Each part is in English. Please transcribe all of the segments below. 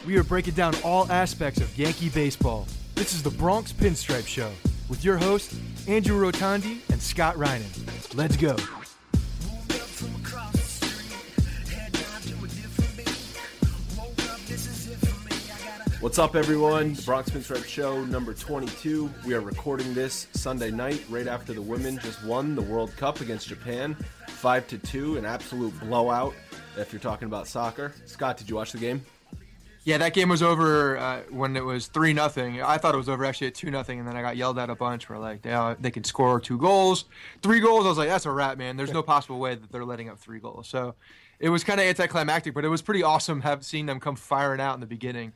We are breaking down all aspects of Yankee baseball. This is the Bronx Pinstripe Show with your hosts, Andrew Rotondi and Scott Reinen. Let's go. What's up, everyone? Bronx Pinstripe Show number 22. We are recording this Sunday night right after the women just won the World Cup against Japan, 5-2, an absolute blowout if you're talking about soccer. Scott, did you watch the game? Yeah, that game was over when it was 3-0. I thought it was over actually at 2-0, and then I got yelled at a bunch. We're like, they can score 2 goals, 3 goals. I was like, that's a wrap, man. There's no possible way that they're letting up 3 goals. So it was kind of anticlimactic, but it was pretty awesome seeing them come firing out in the beginning.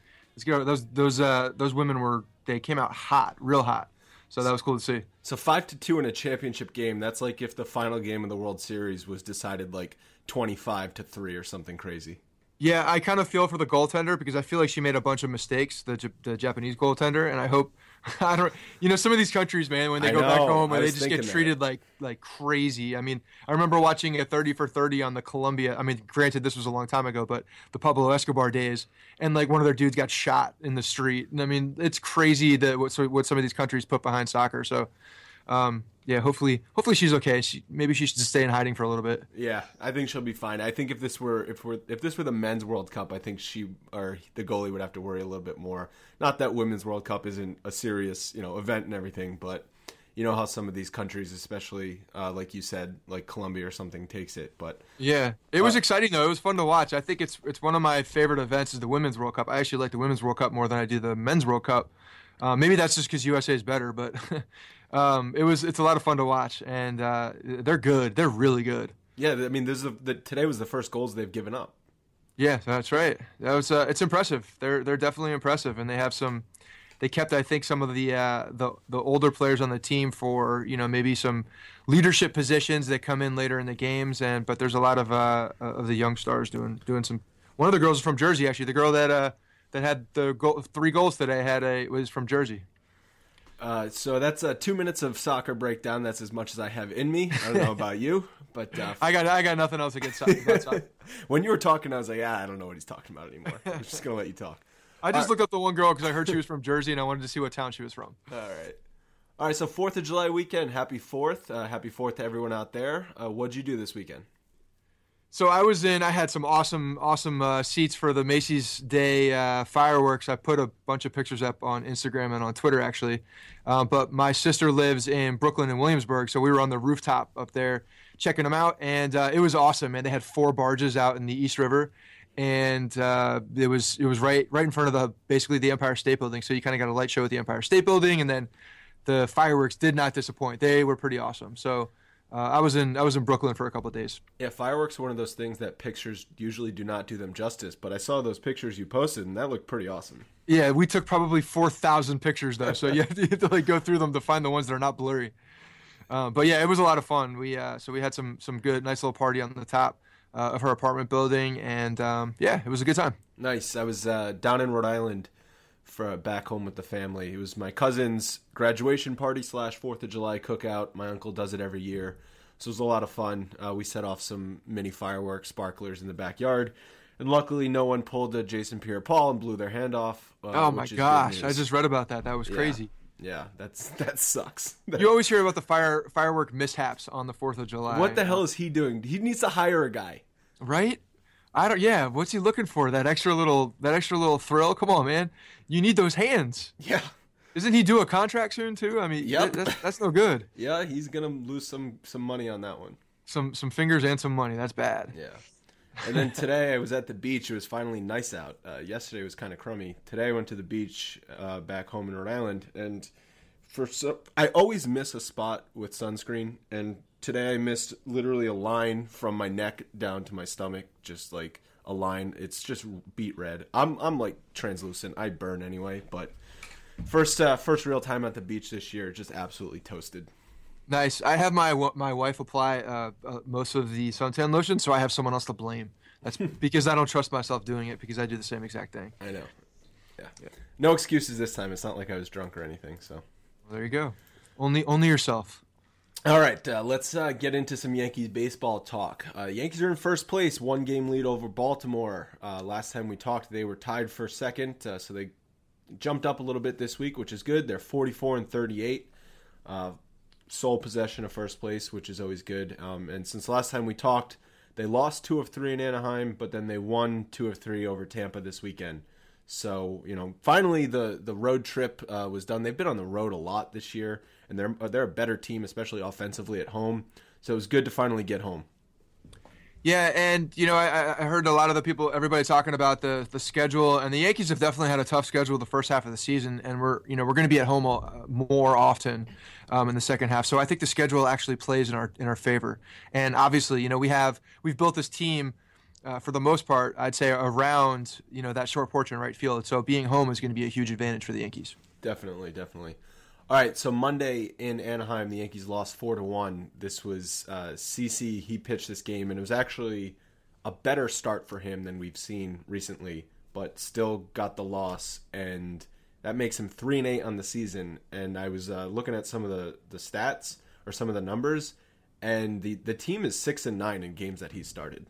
Those women they came out hot, real hot. So that was cool to see. So 5-2 in a championship game. That's like if the final game of the World Series was decided like 25-3 or something crazy. Yeah, I kind of feel for the goaltender because I feel like she made a bunch of mistakes, the Japanese goaltender, and I hope some of these countries, man, when they go back home, they just get treated like crazy. I mean, I remember watching a 30 for 30 on the Colombia. I mean, granted, this was a long time ago, but the Pablo Escobar days, and like one of their dudes got shot in the street. And I mean, it's crazy that what some of these countries put behind soccer. So. Yeah, hopefully she's okay. Maybe she should just stay in hiding for a little bit. Yeah, I think she'll be fine. I think if this were the men's World Cup, I think she or the goalie would have to worry a little bit more. Not that women's World Cup isn't a serious, event and everything, but you know how some of these countries, especially like you said, like Colombia or something, takes it. But yeah, it was exciting though. It was fun to watch. I think it's one of my favorite events is the women's World Cup. I actually like the women's World Cup more than I do the men's World Cup. Maybe that's just because USA is better, but. It's a lot of fun to watch, and they're good. They're really good. Yeah, I mean, today was the first goals they've given up. Yeah, that's right. That was it's impressive. They're definitely impressive, and they have some. They kept, I think, some of the older players on the team for maybe some leadership positions that come in later in the games, but there's a lot of the young stars doing some. One of the girls is from Jersey, actually. The girl that had the 3 goals today was from Jersey. So that's 2 minutes of soccer breakdown. That's as much as I have in me. I don't know about you, but I got nothing else against soccer. When you were talking, I was like, I don't know what he's talking about anymore. I'm just gonna let you talk. I just looked up the one girl because I heard she was from Jersey and I wanted to see what town she was from. All right. So 4th of July weekend. Happy 4th. Happy 4th to everyone out there. What'd you do this weekend? So I had some awesome seats for the Macy's Day fireworks. I put a bunch of pictures up on Instagram and on Twitter, actually. But my sister lives in Brooklyn and Williamsburg, so we were on the rooftop up there checking them out. And it was awesome, man. They had 4 barges out in the East River. And it was right in front of basically the Empire State Building. So you kind of got a light show at the Empire State Building. And then the fireworks did not disappoint. They were pretty awesome. So... I was in Brooklyn for a couple of days. Yeah, fireworks are one of those things that pictures usually do not do them justice, but I saw those pictures you posted, and that looked pretty awesome. Yeah, we took probably 4,000 pictures, though, so you have to go through them to find the ones that are not blurry. But yeah, it was a lot of fun. We had some good, nice little party on the top of her apartment building, and it was a good time. Nice. I was down in Rhode Island for back home with the family. It was my cousin's graduation party / 4th of July cookout. My uncle does it every year. So it was a lot of fun. We set off some mini fireworks, sparklers in the backyard. And luckily no one pulled a Jason Pierre-Paul and blew their hand off. Oh my gosh, I just read about that. That was crazy. Yeah, that sucks. You always hear about the firework mishaps on the 4th of July. What the hell is he doing? He needs to hire a guy. Right? What's he looking for? That extra little thrill? Come on, man. You need those hands. Yeah. Isn't he due a contract soon too? I mean, yep. that's no good. Yeah, he's going to lose some money on that one. Some fingers and some money. That's bad. Yeah. And then today I was at the beach. It was finally nice out. Yesterday was kind of crummy. Today I went to the beach back home in Rhode Island, and I always miss a spot with sunscreen, and today I missed literally a line from my neck down to my stomach, just like a line. It's just beet red. I'm like translucent. I burn anyway, but first real time at the beach this year, just absolutely toasted. Nice. I have my wife apply most of the suntan lotion, so I have someone else to blame. That's because I don't trust myself doing it because I do the same exact thing. I know. Yeah. No excuses this time. It's not like I was drunk or anything. So well, there you go. Only yourself. All right, let's get into some Yankees baseball talk. Yankees are in first place, 1-game lead over Baltimore. Last time we talked, they were tied for second, so they jumped up a little bit this week, which is good. They're 44-38, sole possession of first place, which is always good. And since last time we talked, they lost 2 of 3 in Anaheim, but then they won 2 of 3 over Tampa this weekend. So, finally the road trip was done. They've been on the road a lot this year, and they're a better team, especially offensively at home. So it was good to finally get home. Yeah, and I heard a lot of everybody talking about the schedule, and the Yankees have definitely had a tough schedule the first half of the season, and we're going to be at home more often in the second half. So I think the schedule actually plays in our favor. And obviously, we've built this team for the most part, I'd say around that short porch and right field. So being home is going to be a huge advantage for the Yankees. Definitely. All right, so Monday in Anaheim, the Yankees lost 4-1. This was CeCe. He pitched this game, and it was actually a better start for him than we've seen recently, but still got the loss, and that makes him 3-8 on the season. And I was looking at some of the stats or some of the numbers, and the team is 6-9 in games that he started.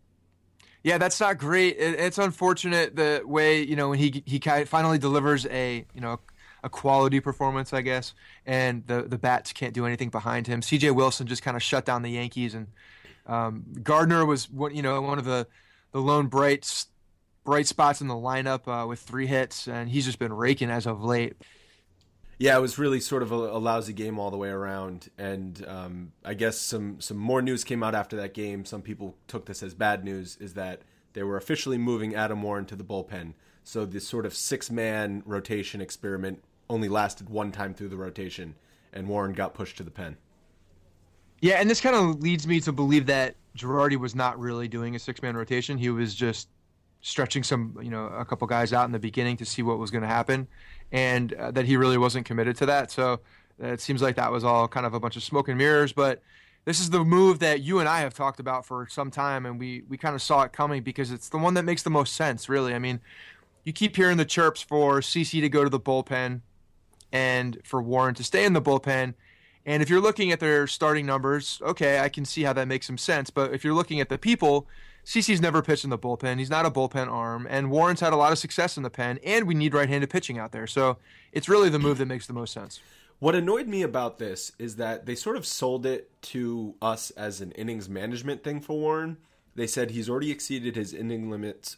Yeah, that's not great. It's unfortunate the way when he finally delivers a quality performance, I guess, and the bats can't do anything behind him. C.J. Wilson just kind of shut down the Yankees, and Gardner was one of the lone bright spots in the lineup with 3 hits, and he's just been raking as of late. Yeah, it was really sort of a lousy game all the way around, and I guess some more news came out after that game. Some people took this as bad news, is that they were officially moving Adam Warren to the bullpen. So this sort of 6-man rotation experiment only lasted one time through the rotation, and Warren got pushed to the pen. Yeah, and this kind of leads me to believe that Girardi was not really doing a 6-man rotation. He was just stretching a couple guys out in the beginning to see what was going to happen, and that he really wasn't committed to that. So it seems like that was all kind of a bunch of smoke and mirrors, but this is the move that you and I have talked about for some time, and we kind of saw it coming because it's the one that makes the most sense, really. I mean, you keep hearing the chirps for CeCe to go to the bullpen and for Warren to stay in the bullpen. And if you're looking at their starting numbers, okay, I can see how that makes some sense. But if you're looking at the people, CeCe's never pitched in the bullpen. He's not a bullpen arm. And Warren's had a lot of success in the pen. And we need right-handed pitching out there. So it's really the move that makes the most sense. What annoyed me about this is that they sort of sold it to us as an innings management thing for Warren. They said he's already exceeded his innings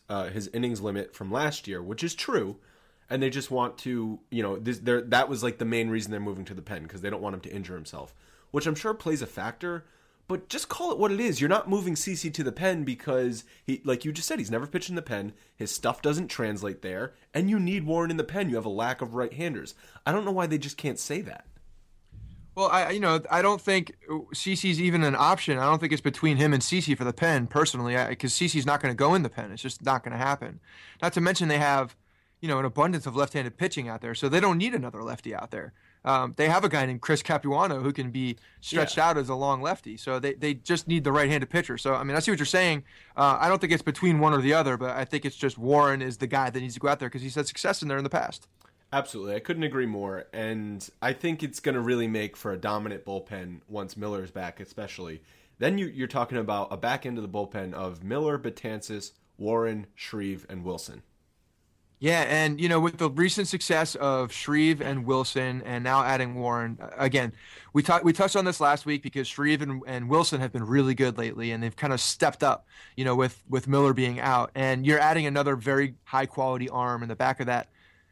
limit from last year, which is true. And they just want to, that was like the main reason they're moving to the pen, because they don't want him to injure himself, which I'm sure plays a factor. But just call it what it is. You're not moving CeCe to the pen because he, like you just said, he's never pitched in the pen. His stuff doesn't translate there, and you need Warren in the pen. You have a lack of right-handers. I don't know why they just can't say that. Well, I don't think CeCe's even an option. I don't think it's between him and CeCe for the pen, personally, because CeCe's not going to go in the pen. It's just not going to happen. Not to mention they have, an abundance of left-handed pitching out there, so they don't need another lefty out there. They have a guy named Chris Capuano who can be stretched out as a long lefty, so they just need the right-handed pitcher. So, I see what you're saying. I don't think it's between one or the other, but I think it's just Warren is the guy that needs to go out there because he's had success in there in the past. Absolutely. I couldn't agree more, and I think it's going to really make for a dominant bullpen once Miller's back, especially. Then you're talking about a back end of the bullpen of Miller, Betances, Warren, Shreve, and Wilson. Yeah, and, with the recent success of Shreve and Wilson and now adding Warren, again, we touched on this last week because Shreve and Wilson have been really good lately, and they've kind of stepped up, with Miller being out. And you're adding another very high-quality arm in the back of that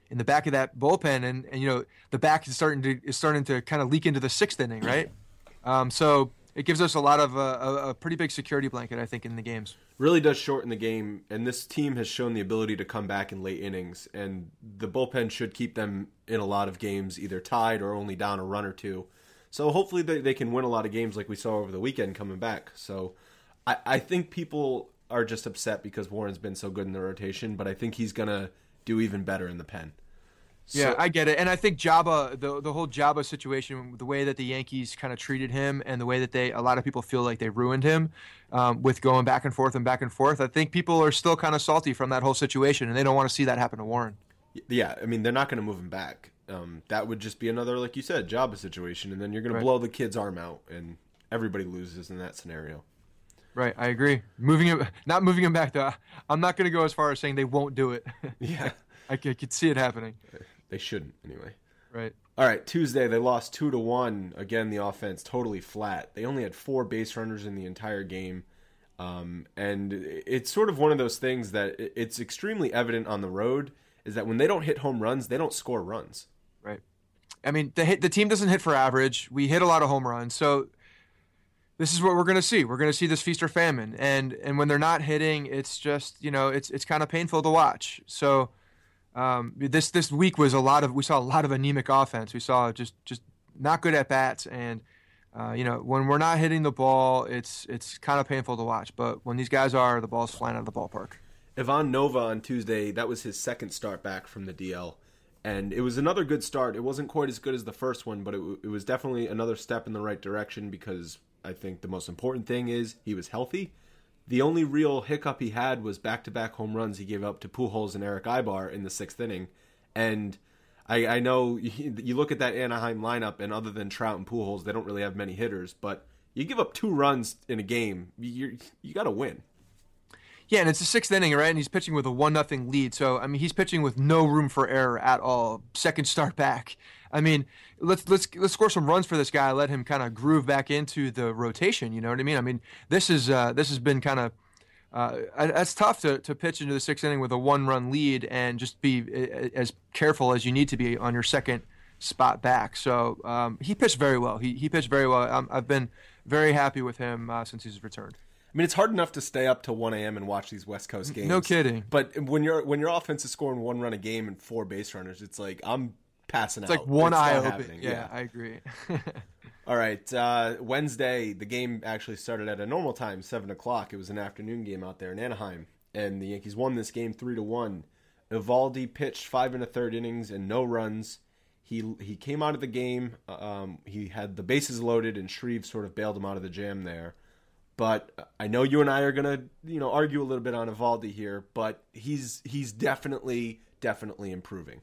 bullpen, and the back is starting to kind of leak into the sixth inning, right? So it gives us a lot of a pretty big security blanket, I think, in the games. Really does shorten the game, and this team has shown the ability to come back in late innings, and the bullpen should keep them in a lot of games, either tied or only down a run or two. So hopefully they can win a lot of games like we saw over the weekend coming back. So I think people are just upset because Warren's been so good in the rotation, but I think he's going to do even better in the pen. Yeah, I get it. And I think Jabba, the whole Jabba situation, the way that the Yankees kind of treated him and the way that a lot of people feel like they ruined him with going back and forth, I think people are still kind of salty from that whole situation, and they don't want to see that happen to Warren. Yeah, they're not going to move him back. that would just be another, like you said, job situation, and then you're going to blow the kid's arm out, and everybody loses in that scenario. Right, I agree. Not moving him back, though. I'm not going to go as far as saying they won't do it. Yeah. I could see it happening. They shouldn't, anyway. Right. All right, Tuesday, they lost 2-1. Again, the offense totally flat. They only had 4 base runners in the entire game. And it's sort of one of those things that it's extremely evident on the road, is that when they don't hit home runs, they don't score runs. Right. I mean, the team doesn't hit for average. We hit a lot of home runs. So this is what we're going to see. We're going to see this feast or famine. And when they're not hitting, it's just, it's kind of painful to watch. So this week was we saw a lot of anemic offense. We saw just not good at bats. And, when we're not hitting the ball, it's kind of painful to watch. But when these guys are, the ball's flying out of the ballpark. Ivan Nova on Tuesday, that was his second start back from the DL. And it was another good start. It wasn't quite as good as the first one, but it was definitely another step in the right direction, because I think the most important thing is he was healthy. The only real hiccup he had was back-to-back home runs he gave up to Pujols and Eric Aybar in the 6th inning. And I know you look at that Anaheim lineup, and other than Trout and Pujols, they don't really have many hitters. But you give up 2 runs in a game, you got to win. Yeah, and it's the 6th inning, right? And he's pitching with a 1-0 lead. So, I mean, he's pitching with no room for error at all. Second start back. I mean, let's score some runs for this guy. Let him kind of groove back into the rotation. You know what I mean? I mean, this has been kind of that's tough to pitch into the 6th inning with a 1-run lead and just be as careful as you need to be on your second spot back. So he pitched very well. He pitched very well. I've been very happy with him since he's returned. I mean, it's hard enough to stay up till 1 a.m. and watch these West Coast games. No kidding. But when your offense is scoring 1 run a game and 4 base runners, it's like I'm passing out. It's like one eye open. Happening. Yeah, I agree. All right, Wednesday, the game actually started at a normal time, 7 o'clock. It was an afternoon game out there in Anaheim, and the Yankees won this game 3-1. Eovaldi pitched 5 1/3 innings and no runs. He came out of the game. He had the bases loaded, and Shreve sort of bailed him out of the jam there. But I know you and I are gonna, argue a little bit on Eovaldi here, but he's definitely improving.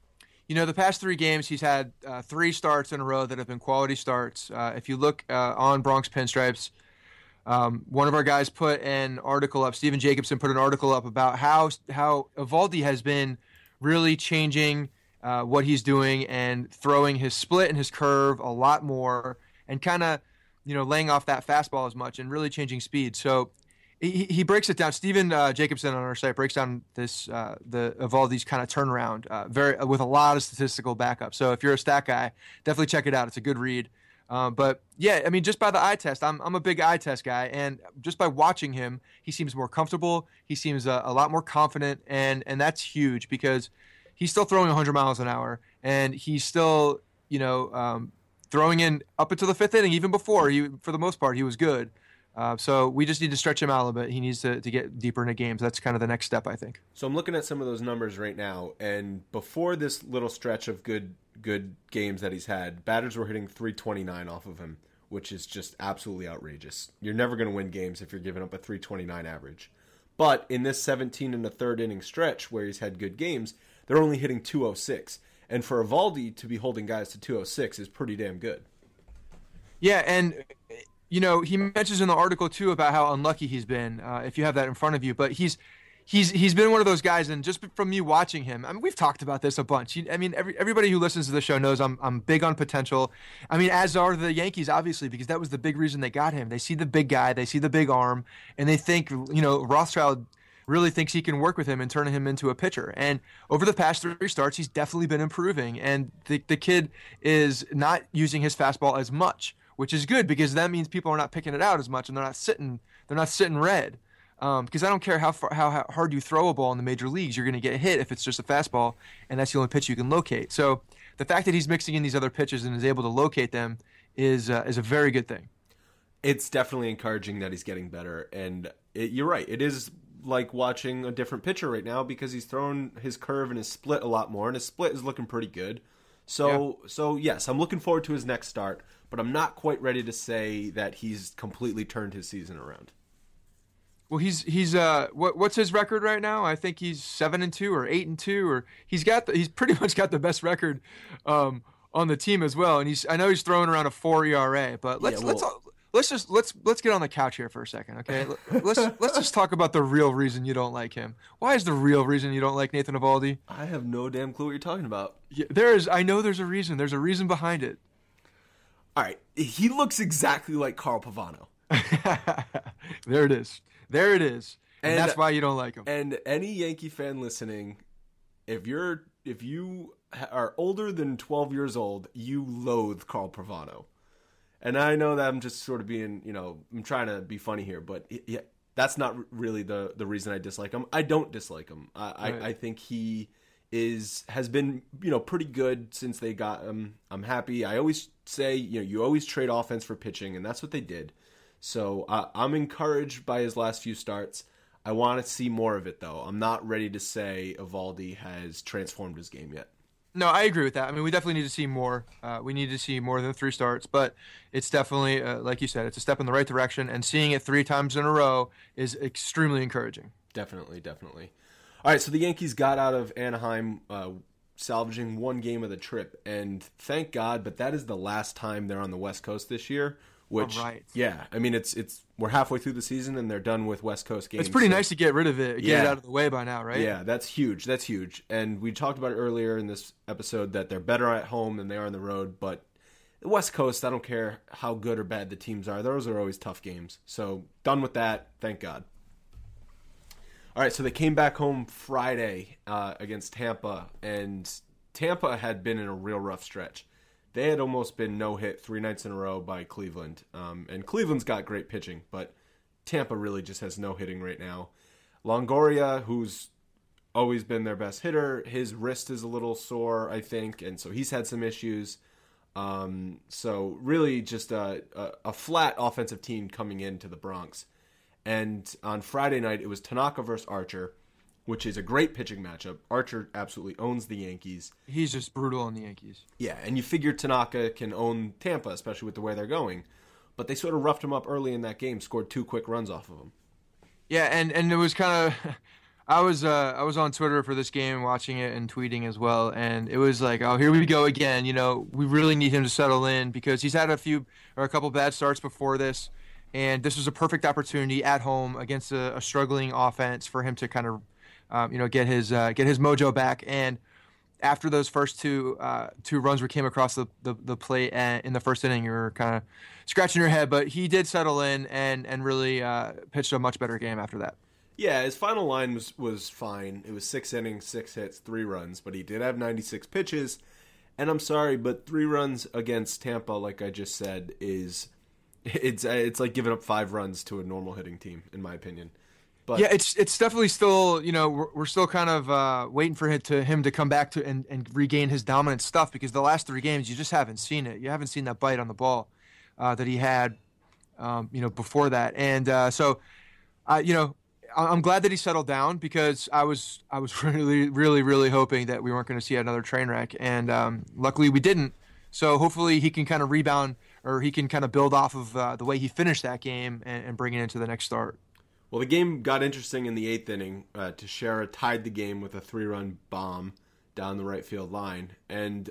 The past 3 games, he's had 3 starts in a row that have been quality starts. If you look on Bronx Pinstripes, one of our guys put an article up, Stephen Jacobson put an article up about how Eovaldi has been really changing what he's doing and throwing his split and his curve a lot more, and kind of, laying off that fastball as much and really changing speed. So he breaks it down. Stephen Jacobson on our site breaks down this the Eovaldi's kind of turnaround with a lot of statistical backup. So if you're a stat guy, definitely check it out. It's a good read. But yeah, I mean, just by the eye test, I'm a big eye test guy, and just by watching him, he seems more comfortable. He seems a lot more confident, and that's huge because he's still throwing 100 miles an hour, and he's still throwing in up until the 5th inning. Even before, for the most part, he was good. So we just need to stretch him out a little bit. He needs to get deeper into games. That's kind of the next step, I think. So I'm looking at some of those numbers right now, and before this little stretch of good games that he's had, batters were hitting 329 off of him, which is just absolutely outrageous. You're never going to win games if you're giving up a 329 average. But in this 17 1/3 inning stretch where he's had good games, they're only hitting 206. And for Eovaldi to be holding guys to 206 is pretty damn good. Yeah, and he mentions in the article too about how unlucky he's been. If you have that in front of you, but he's been one of those guys, and just from me watching him, I mean, we've talked about this a bunch. I mean, everybody who listens to the show knows I'm big on potential. I mean, as are the Yankees, obviously, because that was the big reason they got him. They see the big guy, they see the big arm, and they think Rothschild really thinks he can work with him and turn him into a pitcher. And over the past 3 starts, he's definitely been improving, and the kid is not using his fastball as much, which is good because that means people are not picking it out as much, and they're not sitting red. Because I don't care how hard you throw a ball in the major leagues, you're going to get hit if it's just a fastball, and that's the only pitch you can locate. So the fact that he's mixing in these other pitches and is able to locate them is a very good thing. It's definitely encouraging that he's getting better, and you're right. It is like watching a different pitcher right now because he's thrown his curve and his split a lot more, and his split is looking pretty good. So yes, I'm looking forward to his next start, but I'm not quite ready to say that he's completely turned his season around. Well, he's what's his record right now? I think he's 7-2 or 8-2, or he's pretty much got the best record on the team as well. And I know he's throwing around a 4 ERA, but let's get on the couch here for a second, okay? Let's just talk about the real reason you don't like him. Why is the real reason you don't like Nathan Eovaldi? I have no damn clue what you're talking about. Yeah, I know there's a reason. There's a reason behind it. All right, he looks exactly like Carl Pavano. There it is. There it is. And that's why you don't like him. And any Yankee fan listening, if you are older than 12 years old, you loathe Carl Pavano. And I know that I'm just sort of being, I'm trying to be funny here, but that's not really the reason I dislike him. I don't dislike him. I think he has been, pretty good since they got him. I'm happy. I always say, you always trade offense for pitching, and that's what they did. So I'm encouraged by his last few starts. I want to see more of it, though. I'm not ready to say Eovaldi has transformed his game yet. No, I agree with that. I mean, we definitely need to see more. We need to see more than 3 starts, but it's definitely, like you said, it's a step in the right direction, and seeing it 3 times in a row is extremely encouraging. Definitely. All right, so the Yankees got out of Anaheim salvaging 1 game of the trip, and thank God, but that is the last time they're on the West Coast this year. Which, yeah, I mean, we're halfway through the season and they're done with West Coast games. It's pretty nice to get rid of it, get it out of the way by now, right? Yeah, that's huge. And we talked about it earlier in this episode that they're better at home than they are on the road. But the West Coast, I don't care how good or bad the teams are. Those are always tough games. So done with that. Thank God. All right, so they came back home Friday against Tampa, and Tampa had been in a real rough stretch. They had almost been no-hit 3 nights in a row by Cleveland. And Cleveland's got great pitching, but Tampa really just has no hitting right now. Longoria, who's always been their best hitter, his wrist is a little sore, I think, and so he's had some issues. So really just a flat offensive team coming into the Bronx. And on Friday night, it was Tanaka versus Archer, which is a great pitching matchup. Archer absolutely owns the Yankees. He's just brutal on the Yankees. Yeah, and you figure Tanaka can own Tampa, especially with the way they're going. But they sort of roughed him up early in that game, scored 2 quick runs off of him. Yeah, and it was kind of... I was on Twitter for this game, watching it and tweeting as well, and it was like, oh, here we go again. We really need him to settle in because he's had a couple bad starts before this, and this was a perfect opportunity at home against a struggling offense for him to kind of get his mojo back. And after those first two runs we came across the plate in the first inning, you were kind of scratching your head, but he did settle in and really pitched a much better game after that. Yeah, his final line was fine. It was 6 innings, 6 hits, 3 runs, but he did have 96 pitches. And I'm sorry, but 3 runs against Tampa, like I just said, it's like giving up 5 runs to a normal hitting team, in my opinion. But yeah, it's definitely still, we're still kind of waiting for him to come back to and regain his dominant stuff, because the last 3 games you just haven't seen it. You haven't seen that bite on the ball that he had, before that. And so, I'm glad that he settled down, because I was really, really, really hoping that we weren't going to see another train wreck, and luckily we didn't. So hopefully he can kind of rebound, or he can kind of build off of the way he finished that game and bring it into the next start. Well, the game got interesting in the 8th inning. Teixeira tied the game with a 3-run bomb down the right field line. And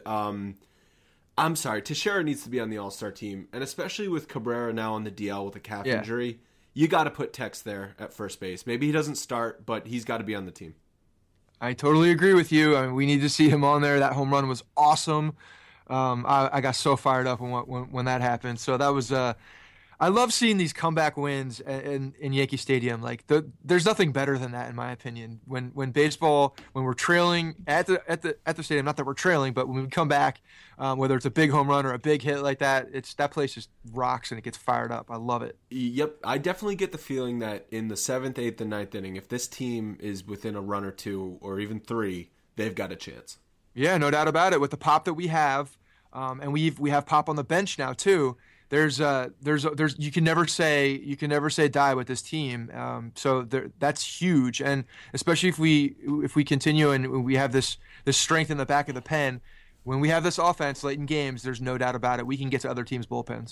I'm sorry, Teixeira needs to be on the All-Star team. And especially with Cabrera now on the DL with a calf injury, you got to put Tex there at first base. Maybe he doesn't start, but he's got to be on the team. I totally agree with you. I mean, we need to see him on there. That home run was awesome. I got so fired up when that happened. So that was I love seeing these comeback wins in Yankee Stadium. Like there's nothing better than that, in my opinion. When we're trailing at the stadium, not that we're trailing, but when we come back, whether it's a big home run or a big hit like that, that place just rocks and it gets fired up. I love it. Yep, I definitely get the feeling that in the 7th, 8th, and 9th inning, if this team is within a run or 2 or even 3, they've got a chance. Yeah, no doubt about it. With the pop that we have, and we have pop on the bench now too. There's you can never say die with this team. So that's huge, and especially if we continue and we have this strength in the back of the pen, when we have this offense late in games, there's no doubt about it. We can get to other teams' bullpens.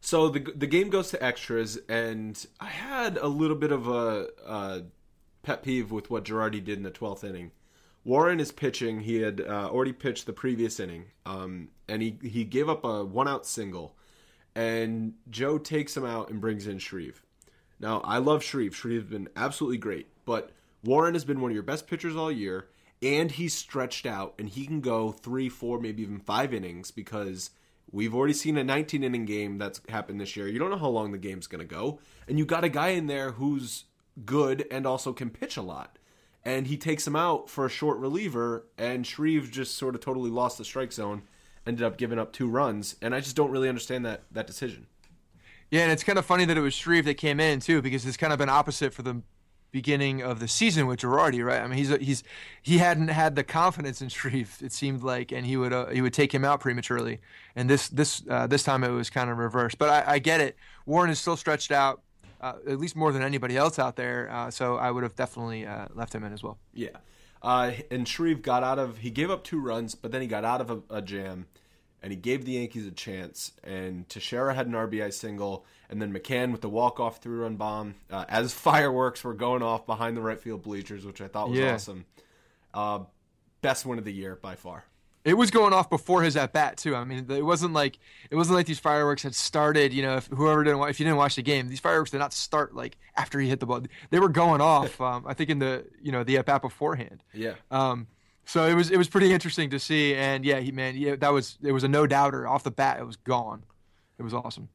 So the game goes to extras, and I had a little bit of a pet peeve with what Girardi did in the 12th inning. Warren is pitching. He had already pitched the previous inning, and he gave up a one-out single. And Joe takes him out and brings in Shreve. Now, I love Shreve. Shreve's been absolutely great. But Warren has been one of your best pitchers all year, and he's stretched out, and he can go 3, 4, maybe even 5 innings because we've already seen a 19-inning game that's happened this year. You don't know how long the game's going to go. And you got a guy in there who's good and also can pitch a lot. And he takes him out for a short reliever, and Shreve just sort of totally lost the strike zone, ended up giving up 2 runs, and I just don't really understand that decision. Yeah, and it's kind of funny that it was Shreve that came in too, because it's kind of been opposite for the beginning of the season with Girardi, right? I mean, he hadn't had the confidence in Shreve, it seemed like, and he would take him out prematurely. And this time it was kind of reversed. But I get it. Warren is still stretched out, at least more than anybody else out there. So I would have definitely left him in as well. Yeah. And Shreve he gave up 2 runs, but then he got out of a jam, and he gave the Yankees a chance. And Teixeira had an RBI single, and then McCann with the walk-off 3-run bomb as fireworks were going off behind the right field bleachers, which I thought was awesome. Best win of the year by far. It was going off before his at bat too. I mean, it wasn't like these fireworks had started. You know, if you didn't watch the game, these fireworks did not start like after he hit the ball. They were going off. I think in the at bat beforehand. Yeah. So it was pretty interesting to see, and it was a no doubter off the bat. It was gone. It was awesome.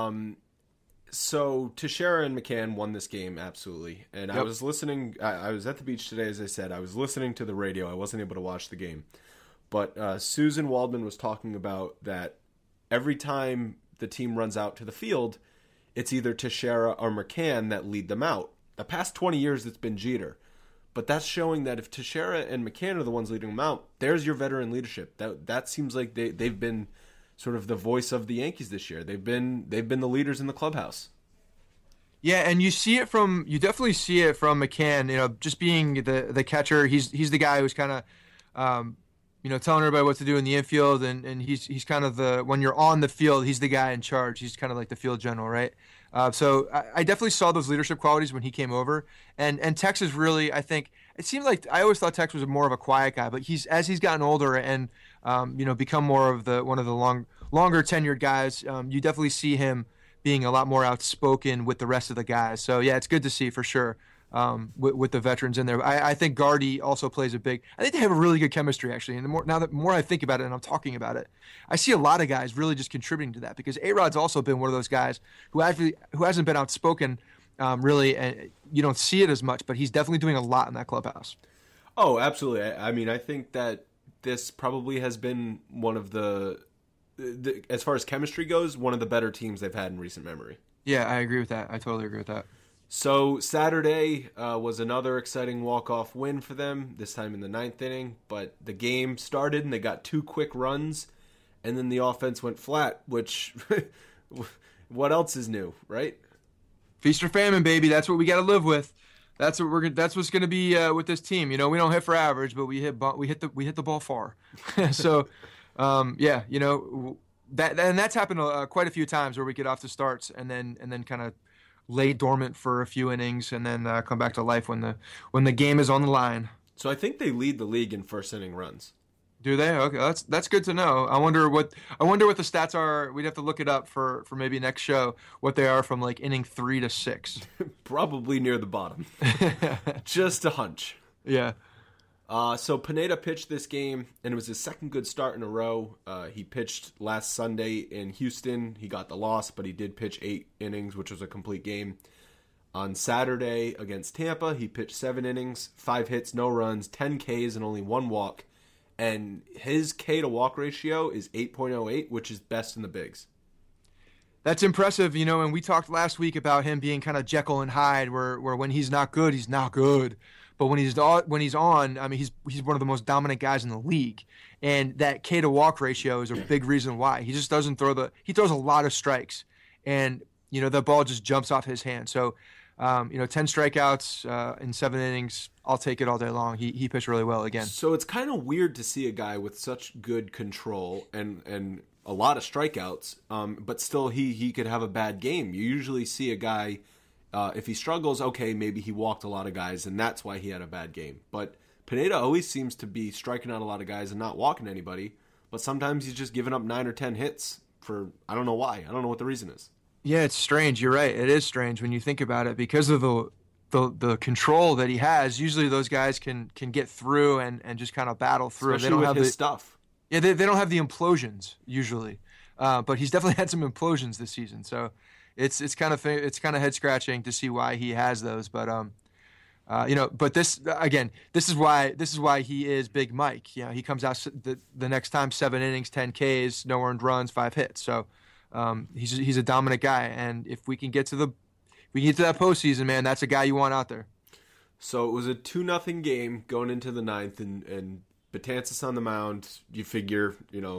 So Teixeira and McCann won this game absolutely, and I was listening. I was at the beach today, as I said. I was listening to the radio. I wasn't able to watch the game. But Susan Waldman was talking about that every time the team runs out to the field, it's either Teixeira or McCann that lead them out. The past 20 years, it's been Jeter. But that's showing that if Teixeira and McCann are the ones leading them out, there's your veteran leadership. That seems like they've been sort of the voice of the Yankees this year. They've been the leaders in the clubhouse. Yeah, and you definitely see it from McCann. You know, just being the catcher, he's the guy who's kind of telling everybody what to do in the infield, and he's kind of when you're on the field, he's the guy in charge. He's kind of like the field general, right? So I definitely saw those leadership qualities when he came over, and Tex is really, I think, it seemed like I always thought Tex was more of a quiet guy, but as he's gotten older and become more of one of the longer tenured guys, you definitely see him being a lot more outspoken with the rest of the guys. So yeah, it's good to see for sure. With the veterans in there. I think Gardy also plays I think they have a really good chemistry, actually. And the more I think about it and I'm talking about it, I see a lot of guys really just contributing to that, because A-Rod's also been one of those guys who hasn't been outspoken really, and you don't see it as much, but he's definitely doing a lot in that clubhouse. Oh, absolutely. I mean, I think that this probably has been one of the as far as chemistry goes, one of the better teams they've had in recent memory. Yeah, I agree with that. I totally agree with that. So Saturday was another exciting walk-off win for them, this time in the 9th inning. But the game started and they got 2 quick runs, and then the offense went flat, which what else is new, right? Feast or famine, baby. That's what we got to live with. That's what's going to be with this team. You know, we don't hit for average, but we hit the ball far. So, that's happened quite a few times where we get off to starts and then kind of lay dormant for a few innings and then come back to life when the game is on the line. So I think they lead the league in first inning runs. Do they? Okay, that's good to know. I wonder what the stats are. We'd have to look it up for maybe next show, what they are from like inning 3 to 6. Probably near the bottom. Just a hunch. Yeah. So Pineda pitched this game, and it was his second good start in a row. He pitched last Sunday in Houston. He got the loss, but he did pitch 8 innings, which was a complete game. On Saturday against Tampa, he pitched 7 innings, 5 hits, no runs, 10 Ks, and only 1 walk. And his K to walk ratio is 8.08, which is best in the bigs. That's impressive, and we talked last week about him being kind of Jekyll and Hyde, where when he's not good, he's not good. But when he's on, I mean, he's one of the most dominant guys in the league, and that K to walk ratio is a big reason why. He just doesn't he throws a lot of strikes, and the ball just jumps off his hand. So, 10 strikeouts in 7 innings, I'll take it all day long. He pitched really well again. So it's kind of weird to see a guy with such good control and a lot of strikeouts, but still he could have a bad game. You usually see a guy, if he struggles, okay, maybe he walked a lot of guys, and that's why he had a bad game. But Pineda always seems to be striking out a lot of guys and not walking anybody, but sometimes he's just giving up 9 or 10 hits for, I don't know why. I don't know what the reason is. Yeah, it's strange. You're right. It is strange when you think about it because of the control that he has. Usually those guys can get through and just kind of battle through. Especially they don't with have his stuff. Yeah, they don't have the implosions usually, but he's definitely had some implosions this season. So it's kind of head scratching to see why he has those. But but this is why he is Big Mike. You know, he comes out the next time 7 innings, 10 Ks, no earned runs, 5 hits. So he's a dominant guy, and if we can get to that postseason, man, that's a guy you want out there. So it was a 2-0 game going into the 9th, and Betances on the mound. You figure,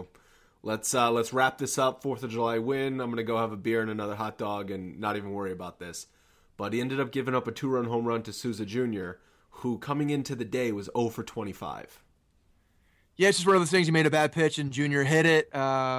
let's wrap this up. 4th of July win. I'm gonna go have a beer and another hot dog and not even worry about this. But he ended up giving up a 2-run home run to Souza Jr., who coming into the day was 0 for 25. Yeah, it's just one of those things. He made a bad pitch and Junior hit it,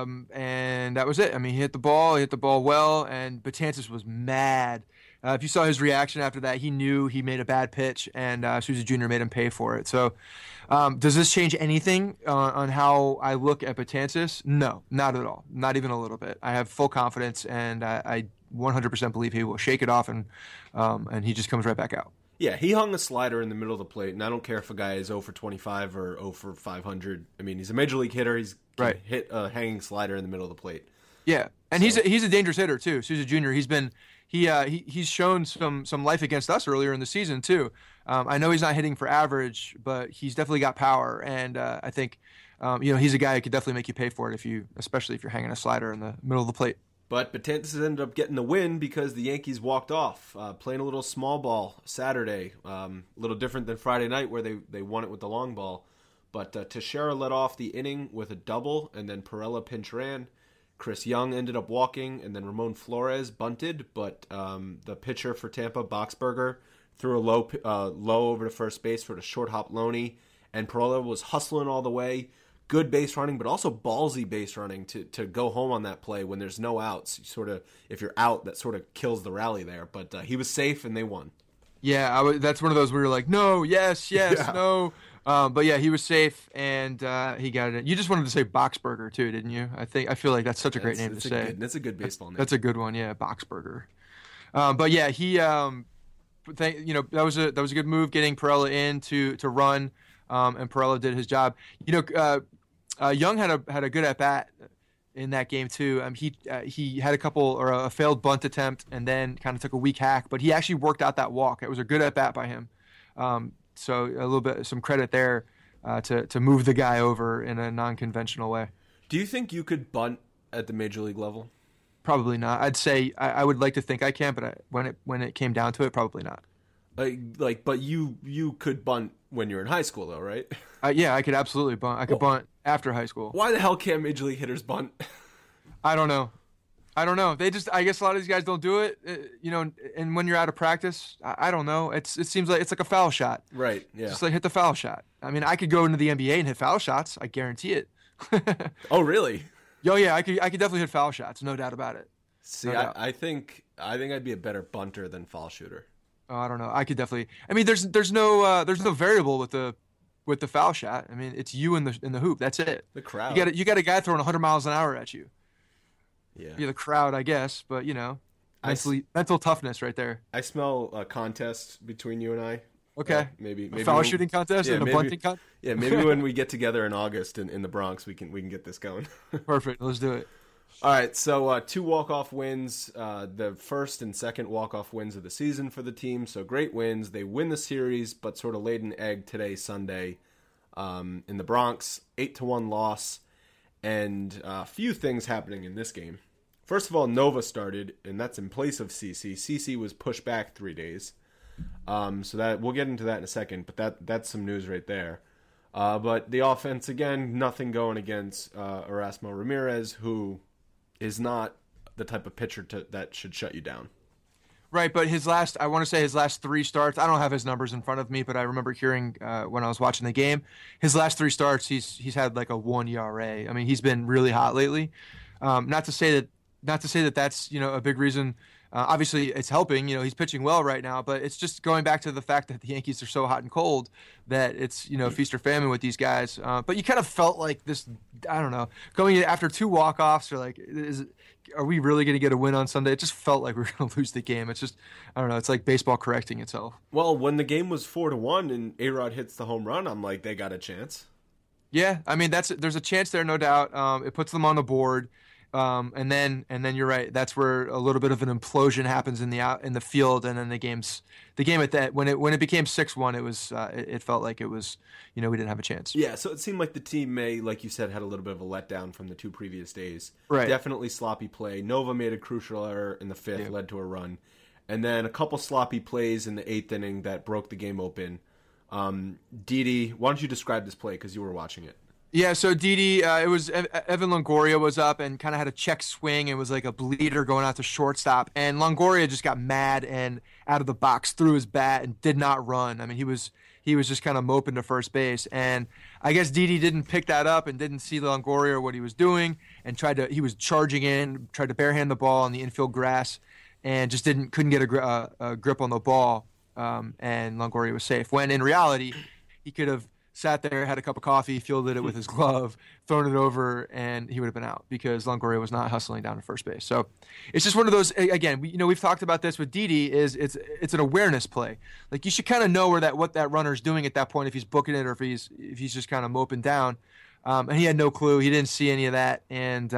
and that was it. I mean, he hit the ball well, and Betances was mad. If you saw his reaction after that, he knew he made a bad pitch, and Souza Jr. made him pay for it. So does this change anything on how I look at Betances? No, not at all. Not even a little bit. I have full confidence, and I 100% believe he will shake it off, and he just comes right back out. Yeah, he hung a slider in the middle of the plate, and I don't care if a guy is 0 for 25 or 0 for 500. I mean, he's a major league hitter. He's right. Hit a hanging slider in the middle of the plate. Yeah, and he's a dangerous hitter too. Souza Jr. He's shown some life against us earlier in the season too. I know he's not hitting for average, but he's definitely got power, and I think he's a guy who could definitely make you pay for it especially if you're hanging a slider in the middle of the plate. But Betances ended up getting the win because the Yankees walked off, playing a little small ball Saturday, a little different than Friday night where they won it with the long ball. But Teixeira led off the inning with a double, and then Pirela pinch ran. Chris Young ended up walking, and then Ramon Flores bunted, but the pitcher for Tampa, Boxberger, threw a low over to first base for the short hop Loney, and Pirela was hustling all the way. Good base running, but also ballsy base running to go home on that play when there's no outs. If you're out, that sort of kills the rally there. But he was safe, and they won. Yeah, that's one of those where you're like, no, yes, yeah. No. But yeah, he was safe, and he got it in. You just wanted to say Boxberger too, didn't you? I feel like that's such a great name to say. That's a good baseball name. That's a good one, yeah, Boxberger. But yeah, he, that was a good move getting Pirela in to run, and Pirela did his job. Young had a good at bat in that game too. He had a failed bunt attempt and then kind of took a weak hack, but he actually worked out that walk. It was a good at bat by him. So a little bit some credit there to move the guy over in a non-conventional way. Do you think you could bunt at the major league level? Probably not. I'd say I would like to think I can, but when it came down to it, probably not. But you could bunt when you're in high school, though, right? Yeah, I could absolutely bunt. I could bunt after high school. Why the hell can't major league hitters bunt? I don't know. I guess a lot of these guys don't do it, and when you're out of practice, I don't know. It seems like it's like a foul shot. Right, yeah. Just like hit the foul shot. I mean, I could go into the NBA and hit foul shots. I guarantee it. Oh, really? Oh, yeah, I could definitely hit foul shots. No doubt about it. See, no I think I'd be a better bunter than foul shooter. Oh, I don't know. I could definitely. I mean, there's no variable with the foul shot. I mean, it's you in the hoop. That's it. The crowd. You got a guy throwing 100 miles an hour at you. Yeah. You're the crowd, I guess, but mental toughness right there. I smell a contest between you and I. Okay. Maybe a foul shooting contest and a bunting contest. Yeah, maybe when we get together in August in the Bronx, we can get this going. Perfect. Let's do it. All right, so 2 walk-off wins, the first and second walk-off wins of the season for the team. So great wins. They win the series, but sort of laid an egg today, Sunday, in the Bronx. 8-1 loss, and a few things happening in this game. First of all, Nova started, and that's in place of CC. CC was pushed back 3 days, so that we'll get into that in a second. But that's some news right there. But the offense again, nothing going against Erasmo Ramirez, who is not the type of pitcher that should shut you down. Right, but I want to say his last 3 starts, I don't have his numbers in front of me, but I remember hearing when I was watching the game, his last 3 starts, he's had like a 1 ERA. I mean, he's been really hot lately. Not to say that that's, a big reason. Obviously, it's helping. He's pitching well right now, but it's just going back to the fact that the Yankees are so hot and cold that it's, feast or famine with these guys. But you kind of felt like this, I don't know, going after 2 walk-offs, or like, are we really going to get a win on Sunday? It just felt like we were going to lose the game. It's just, I don't know, it's like baseball correcting itself. Well, when the game was 4-1 and A-Rod hits the home run, I'm like, they got a chance. Yeah, I mean, there's a chance there, no doubt. It puts them on the board. And then you're right. That's where a little bit of an implosion happens in the field, and then the game at that when it became 6-1, it was it felt like it was we didn't have a chance. Yeah, so it seemed like the team like you said, had a little bit of a letdown from the 2 previous days. Right. Definitely sloppy play. Nova made a crucial error in the 5th, led to a run, and then a couple sloppy plays in the 8th inning that broke the game open. Didi, why don't you describe this play because you were watching it? Yeah, so Didi, it was Evan Longoria was up and kind of had a check swing. It was like a bleeder going out to shortstop, and Longoria just got mad and out of the box threw his bat and did not run. I mean, he was just kind of moping to first base, and I guess Didi didn't pick that up and didn't see Longoria or what he was doing, and he was charging in, tried to barehand the ball on the infield grass, and just couldn't get a grip on the ball, and Longoria was safe. When in reality, he could have sat there, had a cup of coffee, fielded it with his glove, thrown it over, and he would have been out because Longoria was not hustling down to first base. So it's just one of those. Again, we've talked about this with Didi. It's an awareness play. Like, you should kind of know what that runner's doing at that point, if he's booking it or if he's just kind of moping down. And he had no clue. He didn't see any of that, and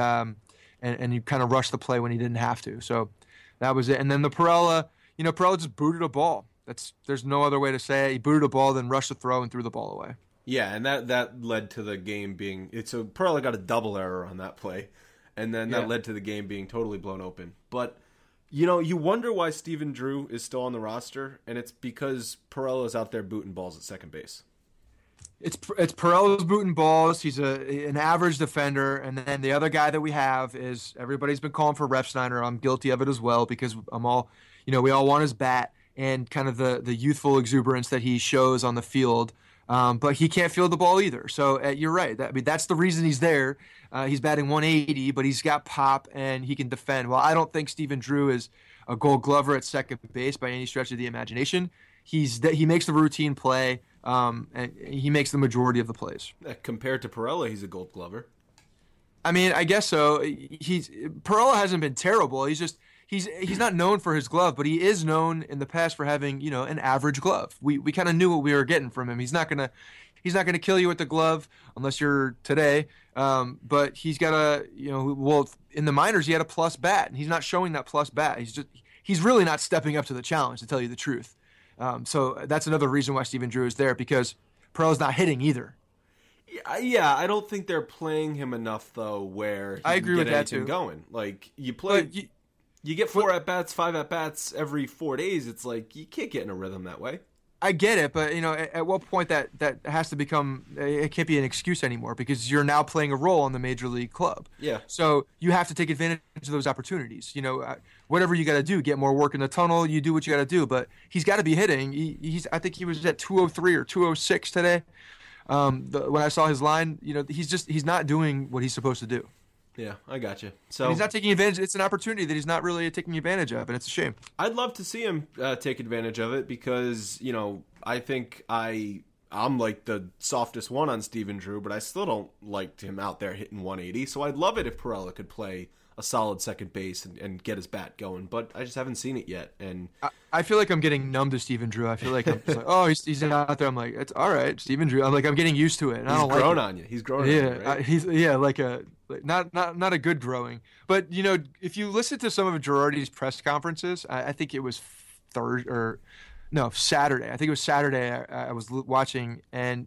he kind of rushed the play when he didn't have to. So that was it. And then the Pirela just booted a ball. There's no other way to say it. He booted a ball, then rushed the throw and threw the ball away. Yeah, and that led to the game being so Pirela got a double error on that play, and then that led to the game being totally blown open. But you wonder why Stephen Drew is still on the roster, and it's because Pirela's out there booting balls at second base. It's Pirela's booting balls. He's an average defender, and then the other guy that we have is everybody's been calling for Refsnyder. I'm guilty of it as well because we all want his bat and kind of the youthful exuberance that he shows on the field. But he can't field the ball either. So you're right. That's the reason he's there. He's batting 180, but he's got pop and he can defend. Well, I don't think Stephen Drew is a Gold Glover at second base by any stretch of the imagination. He makes the routine play, and he makes the majority of the plays. Compared to Pirela, he's a Gold Glover. I mean, I guess so. Pirela hasn't been terrible. He's not known for his glove, but he is known in the past for having, an average glove. We kind of knew what we were getting from him. He's not gonna kill you with the glove unless you're today. But he's got in the minors he had a plus bat, and he's not showing that plus bat. He's really not stepping up to the challenge, to tell you the truth. So that's another reason why Stephen Drew is there, because Pirela's not hitting either. Yeah, I don't think they're playing him enough though, where I agree with that too. Going like you play. You get 4 at-bats, 5 at-bats every 4 days. It's like you can't get in a rhythm that way. I get it, but at what point that has to become, it can't be an excuse anymore because you're now playing a role in the major league club. Yeah. So you have to take advantage of those opportunities. Whatever you got to do, get more work in the tunnel. You do what you got to do, but he's got to be hitting. I think he was at 203 or 206 today. When I saw his line, he's not doing what he's supposed to do. Yeah, I got you. So he's not taking advantage. It's an opportunity that he's not really taking advantage of, and it's a shame. I'd love to see him take advantage of it because I think I'm like the softest one on Stephen Drew, but I still don't like him out there hitting 180. So I'd love it if Pirela could play a solid second base and get his bat going, but I just haven't seen it yet. And I feel like I'm getting numb to Stephen Drew. I feel like I'm just like, oh, he's out there. I'm like, it's all right, Stephen Drew. I'm getting used to it. And he's grown on you. He's grown on you, right? He's not a good growing. But if you listen to some of Girardi's press conferences, I think it was Saturday. I think it was Saturday. I was watching, and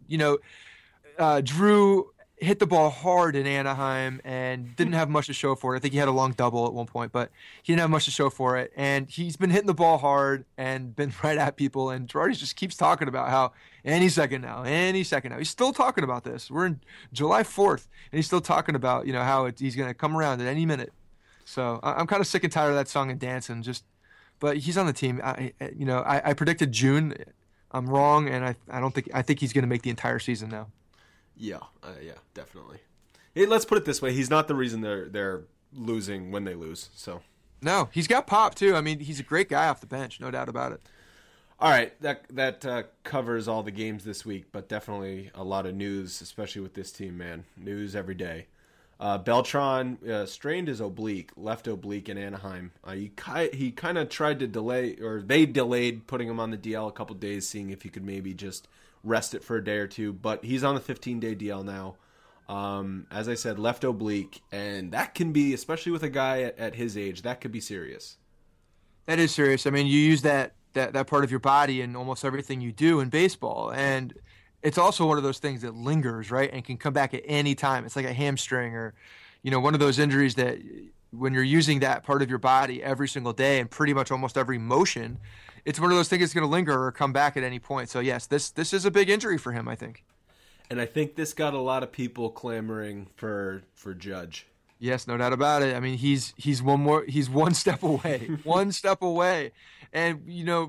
Drew hit the ball hard in Anaheim and didn't have much to show for it. I think he had a long double at one point, but he didn't have much to show for it. And he's been hitting the ball hard and been right at people. And Girardi just keeps talking about how any second now. He's still talking about this. We're in July 4th, and he's still talking about how he's going to come around at any minute. So I'm kind of sick and tired of that song and dance and just but he's on the team. I predicted June. I'm wrong, and I think he's going to make the entire season now. Yeah, definitely. Hey, let's put it this way: he's not the reason they're losing when they lose. So no, he's got pop too. I mean, he's a great guy off the bench, no doubt about it. All right, that covers all the games this week, but definitely a lot of news, especially with this team, man. News every day. Beltran strained his left oblique in Anaheim. He kind of tried to delay, or they delayed putting him on the DL a couple days, seeing if he could maybe just rest it for a day or two. But he's on the 15-day DL now. As I said, left oblique, and that can be, especially with a guy at his age, that could be serious. That is serious. I mean, you use that part of your body in almost everything you do in baseball, and it's also one of those things that lingers, right, and can come back at any time. It's like a hamstring or, one of those injuries that when you're using that part of your body every single day and pretty much almost every motion, it's one of those things that's going to linger or come back at any point. So, yes, this is a big injury for him, I think. And I think this got a lot of people clamoring for Judge. Yes, no doubt about it. I mean, he's one step away, one step away. And,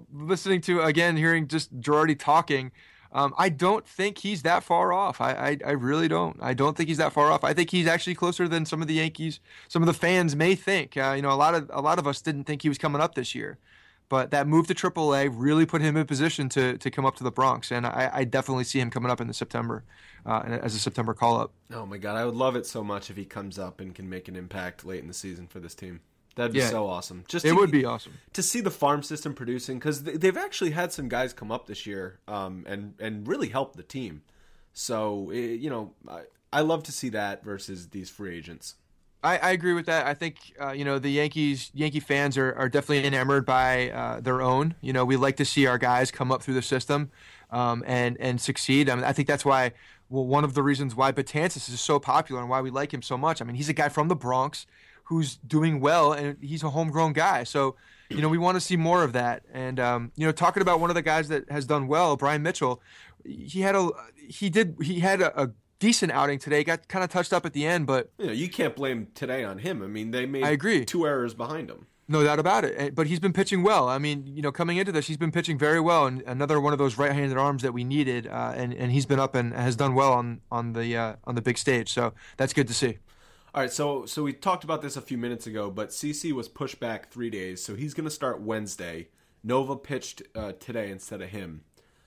hearing just Girardi talking, I don't think he's that far off. I really don't. I don't think he's that far off. I think he's actually closer than some of the Yankees, some of the fans may think. A lot of us didn't think he was coming up this year. But that move to AAA really put him in position to come up to the Bronx, and I definitely see him coming up in the September as a September call-up. Oh, my God. I would love it so much if he comes up and can make an impact late in the season for this team. That'd be so awesome. It would be awesome. To see the farm system producing, because they've actually had some guys come up this year and really help the team. So, I love to see that versus these free agents. I agree with that. I think, the Yankee fans are definitely enamored by their own. We like to see our guys come up through the system and succeed. I mean, I think that's why, one of the reasons why Betances is so popular and why we like him so much. I mean, he's a guy from the Bronx who's doing well, and he's a homegrown guy. So, we want to see more of that. And, talking about one of the guys that has done well, Brian Mitchell, he had a decent outing today. Got kind of touched up at the end, but you can't blame today on him. I mean, they made I agree. 2 errors behind him. No doubt about it. But he's been pitching well. I mean, coming into this, he's been pitching very well, and another one of those right-handed arms that we needed. And he's been up and has done well on the big stage. So that's good to see. All right, so we talked about this a few minutes ago, but CC was pushed back 3 days, so he's going to start Wednesday. Nova pitched today instead of him.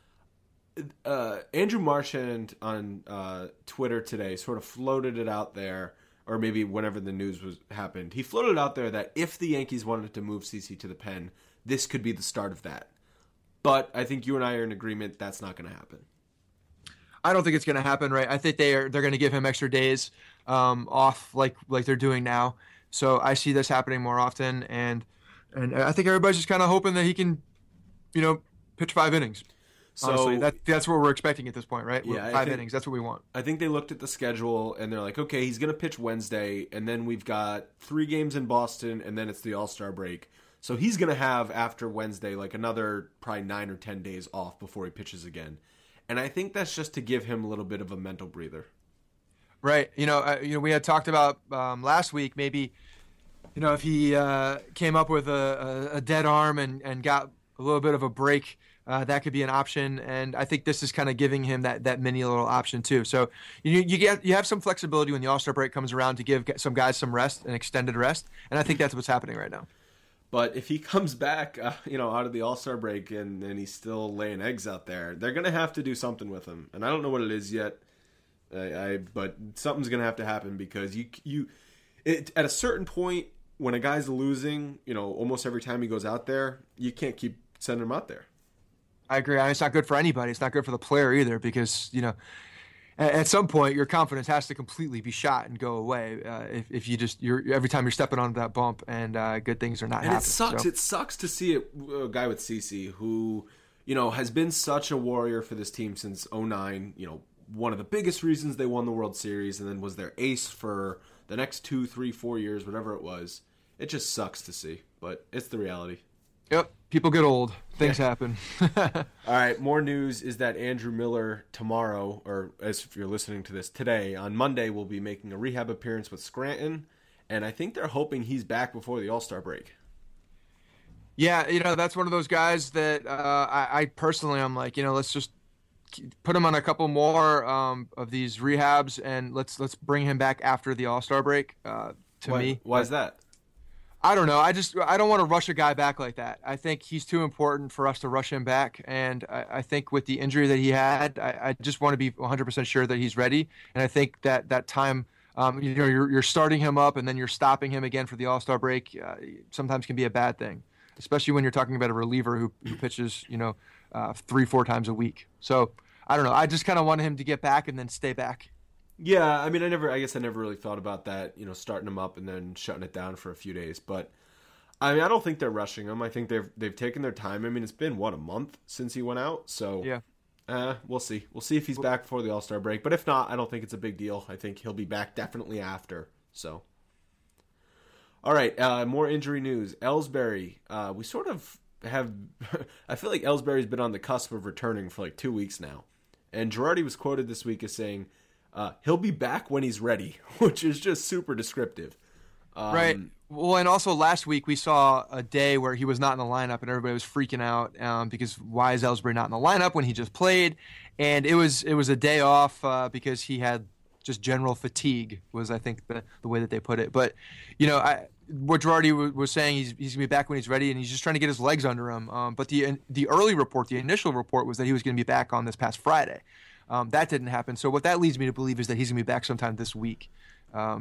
Andrew Marchand on Twitter today sort of floated it out there, or maybe whenever the news happened, he floated out there that if the Yankees wanted to move CC to the pen, this could be the start of that. But I think you and I are in agreement that's not going to happen. I don't think it's going to happen, right? I think they're going to give him extra days off, like they're doing now. So I see this happening more often, and I think everybody's just kind of hoping that he can, pitch 5 innings. So honestly, that's what we're expecting at this point, right? Yeah, 5 innings. That's what we want. I think they looked at the schedule and they're like, okay, he's going to pitch Wednesday, and then we've got 3 games in Boston, and then it's the All-Star break. So he's going to have, after Wednesday, like another probably 9 or 10 days off before he pitches again. And I think that's just to give him a little bit of a mental breather. Right. We had talked about last week, maybe, if he came up with a dead arm and got a little bit of a break, that could be an option. And I think this is kind of giving him that mini little option too. So you have some flexibility when the All-Star break comes around to give some guys some rest, an extended rest. And I think that's what's happening right now. But if he comes back, out of the All-Star break and he's still laying eggs out there, they're going to have to do something with him. And I don't know what it is yet, but something's going to have to happen because at a certain point when a guy's losing, almost every time he goes out there, you can't keep sending him out there. I agree. I mean, it's not good for anybody. It's not good for the player either because, at some point your confidence has to completely be shot and go away if you're every time you're stepping onto that bump and good things are not happening. It sucks. So. It sucks to see a guy with CC who, has been such a warrior for this team since 2009. One of the biggest reasons they won the World Series and then was their ace for the next 2, 3, 4 years, whatever it was. It just sucks to see, but it's the reality. Yep. People get old. Things happen. All right. More news is that Andrew Miller tomorrow, or as if you're listening to this today, on Monday will be making a rehab appearance with Scranton. And I think they're hoping he's back before the All-Star break. Yeah, that's one of those guys that I personally, I'm like, let's just put him on a couple more of these rehabs, and let's bring him back after the All-Star break. Why is that? I don't know. I don't want to rush a guy back like that. I think he's too important for us to rush him back. And I think with the injury that he had, I just want to be 100% sure that he's ready. And I think that time, you're starting him up and then you're stopping him again for the All-Star break sometimes can be a bad thing, especially when you're talking about a reliever who pitches, 3-4 times a week. So I don't know. I just kind of want him to get back and then stay back. Yeah, I mean, I guess I never really thought about that, starting them up and then shutting it down for a few days. But I mean, I don't think they're rushing him. I think they've taken their time. I mean, it's been a month since he went out, so yeah. We'll see. We'll see if he's back before the All-Star break. But if not, I don't think it's a big deal. I think he'll be back definitely after. So, all right, more injury news. Ellsbury, we sort of have. I feel like Ellsbury's been on the cusp of returning for like 2 weeks now, and Girardi was quoted this week as saying, he'll be back when he's ready, which is just super descriptive. Right. Well, and also last week we saw a day where he was not in the lineup and everybody was freaking out because why is Ellsbury not in the lineup when he just played? And it was a day off because he had just general fatigue was, I think, the way that they put it. But, what Girardi was saying, he's going to be back when he's ready, and he's just trying to get his legs under him. But the early report, the initial report was that he was going to be back on this past Friday. That didn't happen. So what that leads me to believe is that he's going to be back sometime this week. I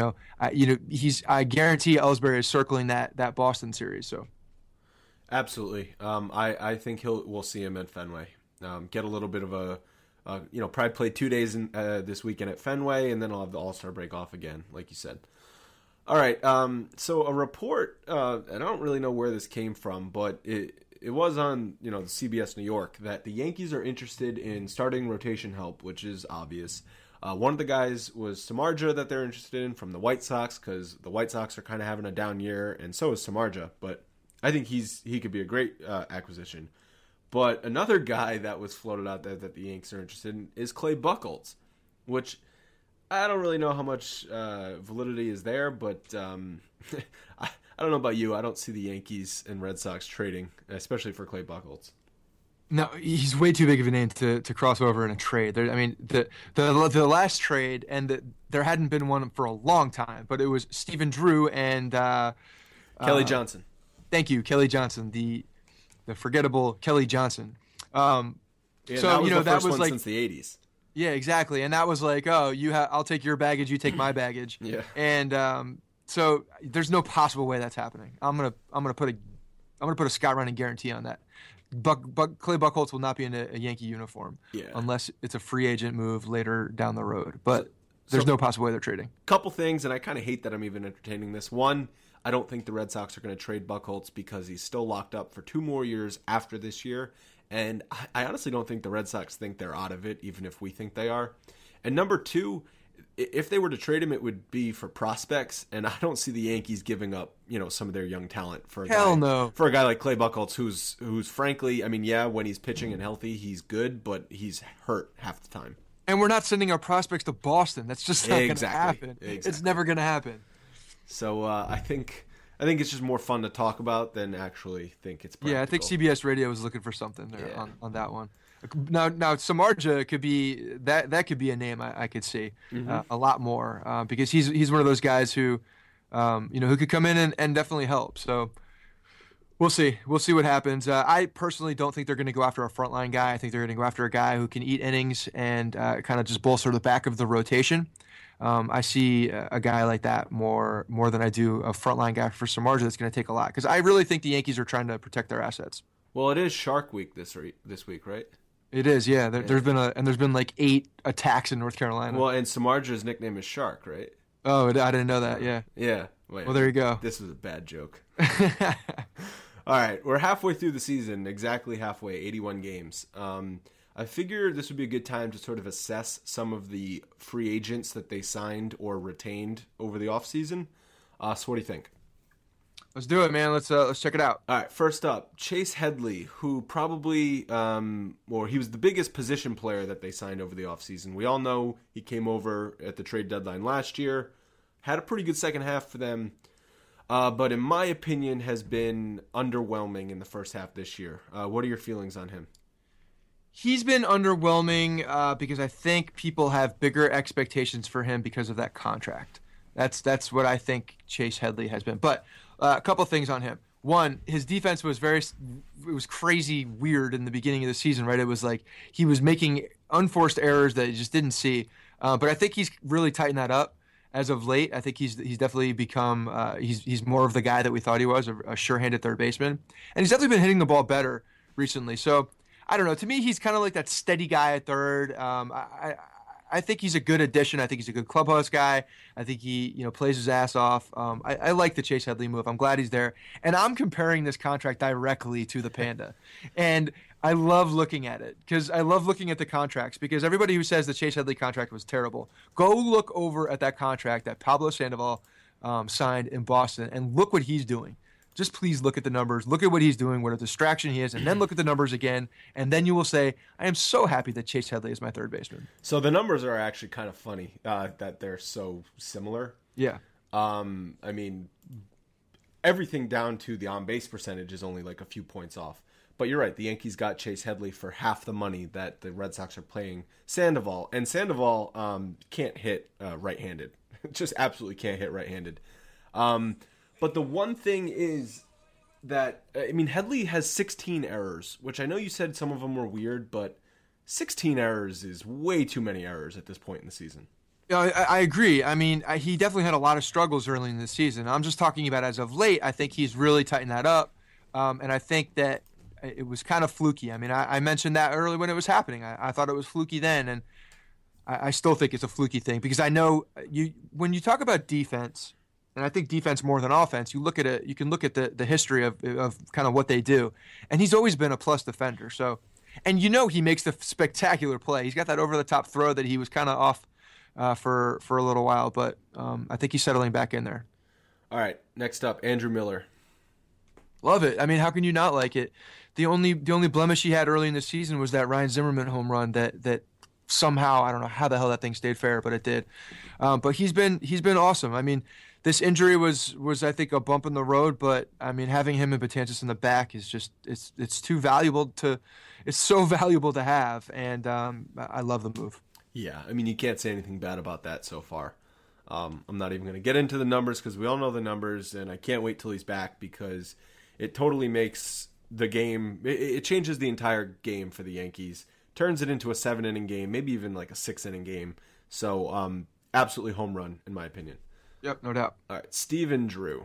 guarantee Ellsbury is circling that Boston series. So, absolutely. I think we'll see him at Fenway. Get a little bit of probably play 2 days this weekend at Fenway, and then I'll have the All-Star break off again, like you said. All right. So a report. I don't really know where this came from, but it was on, the CBS New York that the Yankees are interested in starting rotation help, which is obvious. One of the guys was Samardzija that they're interested in from the White Sox because the White Sox are kind of having a down year, and so is Samardzija. But I think he could be a great acquisition. But another guy that was floated out there that the Yankees are interested in is Clay Buchholz, which I don't really know how much validity is there, but I don't know about you. I don't see the Yankees and Red Sox trading, especially for Clay Buchholz. No, he's way too big of a name to cross over in a trade. The last trade, and there hadn't been one for a long time, but it was Stephen Drew and Kelly Johnson. Thank you, Kelly Johnson, the forgettable Kelly Johnson. That was the first one since the 80s. Yeah, exactly, and that was like, I'll take your baggage, you take my baggage. Yeah, and so there's no possible way that's happening. I'm gonna put a Scott Reining guarantee on that. Clay Buchholz will not be in a Yankee uniform unless it's a free agent move later down the road. But there's no possible way they're trading. Couple things, and I kind of hate that I'm even entertaining this. One, I don't think the Red Sox are going to trade Buchholz because he's still locked up for 2 more years after this year. And I honestly don't think the Red Sox think they're out of it, even if we think they are. And number 2, if they were to trade him, it would be for prospects, and I don't see the Yankees giving up, some of their young talent for a guy like Clay Buchholz, who's frankly, I mean, when he's pitching and healthy, he's good, but he's hurt half the time. And we're not sending our prospects to Boston. That's just not going to happen. Exactly. It's never going to happen. So I think it's just more fun to talk about than actually think it's practical. Yeah, I think CBS Radio was looking for something there on that one. Now Samardzija could be that could be a name I could see a lot more because he's one of those guys who who could come in and definitely help. So we'll see what happens. I personally don't think they're going to go after a frontline guy. I think they're going to go after a guy who can eat innings and kind of just bolster the back of the rotation. I see a guy like that more than I do a frontline guy for Samardzija that's going to take a lot because I really think the Yankees are trying to protect their assets. Well, it is Shark Week this week, right? It is, yeah. There's been like 8 attacks in North Carolina. Well, and Samardzija's nickname is Shark, right? Oh, I didn't know that. Yeah. Yeah. Wait, well, there you go. This was a bad joke. All right, we're halfway through the season, exactly halfway, 81 games. I figured this would be a good time to sort of assess some of the free agents that they signed or retained over the offseason. So what do you think? Let's do it, man. Let's check it out. All right, first up, Chase Headley, who probably, he was the biggest position player that they signed over the offseason. We all know he came over at the trade deadline last year, had a pretty good second half for them. but in my opinion has been underwhelming in the first half this year. What are your feelings on him? He's been underwhelming because I think people have bigger expectations for him because of that contract. That's what I think Chase Headley has been. But a couple things on him. One, his defense was crazy weird in the beginning of the season, right? It was like he was making unforced errors that he just didn't see. But I think he's really tightened that up as of late. I think he's definitely become he's more of the guy that we thought he was, a sure-handed third baseman. And he's definitely been hitting the ball better recently. So I don't know. To me, he's kind of like that steady guy at third. I think he's a good addition. I think he's a good clubhouse guy. I think he, plays his ass off. I like the Chase Headley move. I'm glad he's there. And I'm comparing this contract directly to the Panda. And I love looking at it because I love looking at the contracts because everybody who says the Chase Headley contract was terrible, go look over at that contract that Pablo Sandoval signed in Boston and look what he's doing. Just please look at the numbers. Look at what he's doing, what a distraction he is, and then look at the numbers again, and then you will say, I am so happy that Chase Headley is my third baseman. So the numbers are actually kind of funny that they're so similar. Yeah. I mean, everything down to the on-base percentage is only like a few points off. But you're right. The Yankees got Chase Headley for half the money that the Red Sox are paying Sandoval. And Sandoval can't hit right-handed. Just absolutely can't hit right-handed. But the one thing is that, Headley has 16 errors, which I know you said some of them were weird, but 16 errors is way too many errors at this point in the season. Yeah, I agree. He definitely had a lot of struggles early in the season. I'm just talking about as of late. I think he's really tightened that up. And I think that it was kind of fluky. I mentioned that early when it was happening. I thought it was fluky then, and I still think it's a fluky thing because I know when you talk about defense, and I think defense more than offense, you can look at the history of kind of what they do. And he's always been a plus defender. So, and he makes the spectacular play. He's got that over-the-top throw that he was kind of off for a little while, but I think he's settling back in there. All right, next up, Andrew Miller. Love it. How can you not like it? The only blemish he had early in the season was that Ryan Zimmerman home run that somehow, I don't know how the hell that thing stayed fair, but it did. But he's been awesome. This injury was I think a bump in the road, but having him and Betances in the back is just it's too valuable it's so valuable to have, and I love the move. Yeah, you can't say anything bad about that so far. I'm not even going to get into the numbers because we all know the numbers, and I can't wait till he's back because it totally makes the game. It changes the entire game for the Yankees, turns it into a 7-inning game, maybe even like a 6-inning game. So absolutely home run in my opinion. Yep, no doubt. All right, Stephen Drew.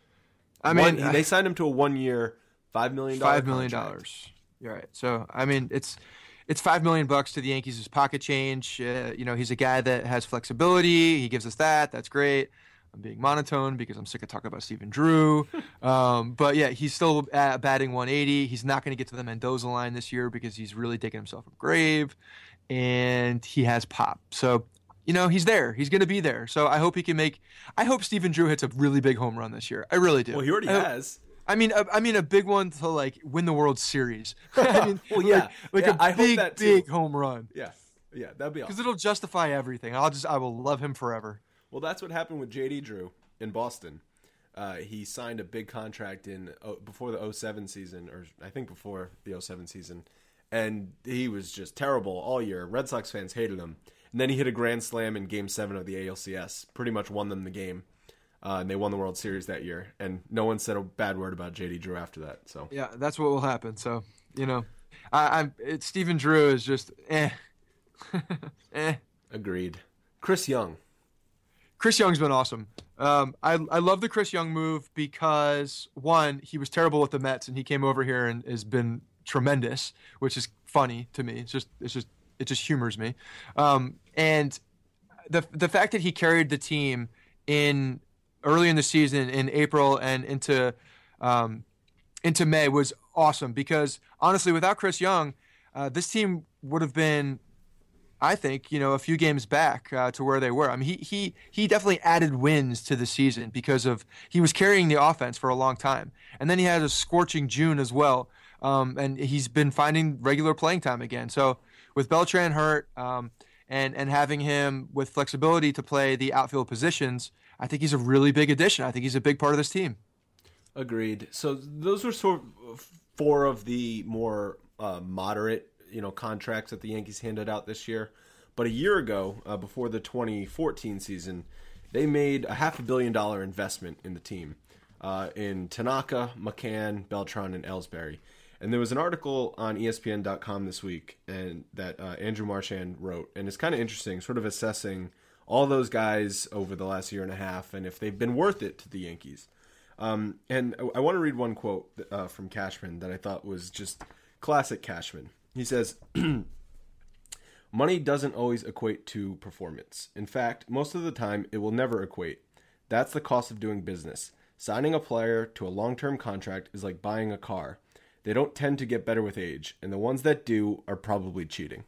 They signed him to a 1-year, $5 million. $5 million. You're right. So it's $5 million to the Yankees as pocket change. He's a guy that has flexibility. He gives us that. That's great. I'm being monotone because I'm sick of talking about Stephen Drew. But yeah, he's still batting 180. He's not going to get to the Mendoza line this year because he's really digging himself a grave, and he has pop. So. He's there. He's going to be there. So I hope I hope Stephen Drew hits a really big home run this year. I really do. Well, he already has. A big one to win the World Series. I hope that too. Big home run. Yeah, that'd be awesome. Because it'll justify everything. I will love him forever. Well, that's what happened with J.D. Drew in Boston. He signed a big contract before the 2007 season, or I think before the 2007 season, and he was just terrible all year. Red Sox fans hated him. And then he hit a grand slam in Game 7 of the ALCS. Pretty much won them the game. And they won the World Series that year. And no one said a bad word about J.D. Drew after that. So yeah, that's what will happen. So, Stephen Drew is just Agreed. Chris Young. Chris Young's been awesome. I love the Chris Young move because, one, he was terrible with the Mets, and he came over here and has been tremendous, which is funny to me. It just humors me. And the fact that he carried the team early in the season in April and into May was awesome because honestly, without Chris Young, this team would have been, I think, a few games back to where they were. He definitely added wins to the season because he was carrying the offense for a long time, and then he had a scorching June as well, and he's been finding regular playing time again. So with Beltran hurt, and having him with flexibility to play the outfield positions, I think he's a really big addition. I think he's a big part of this team. Agreed. So those were sort of four of the more moderate, contracts that the Yankees handed out this year. But a year ago, before the 2014 season, they made a $500 million investment in the team in Tanaka, McCann, Beltran, and Ellsbury. And there was an article on ESPN.com this week and that Andrew Marchand wrote, and it's kind of interesting, sort of assessing all those guys over the last year and a half and if they've been worth it to the Yankees. And I want to read one quote from Cashman that I thought was just classic Cashman. He says, "Money doesn't always equate to performance. In fact, most of the time, it will never equate. That's the cost of doing business. Signing a player to a long-term contract is like buying a car. They don't tend to get better with age, and the ones that do are probably cheating."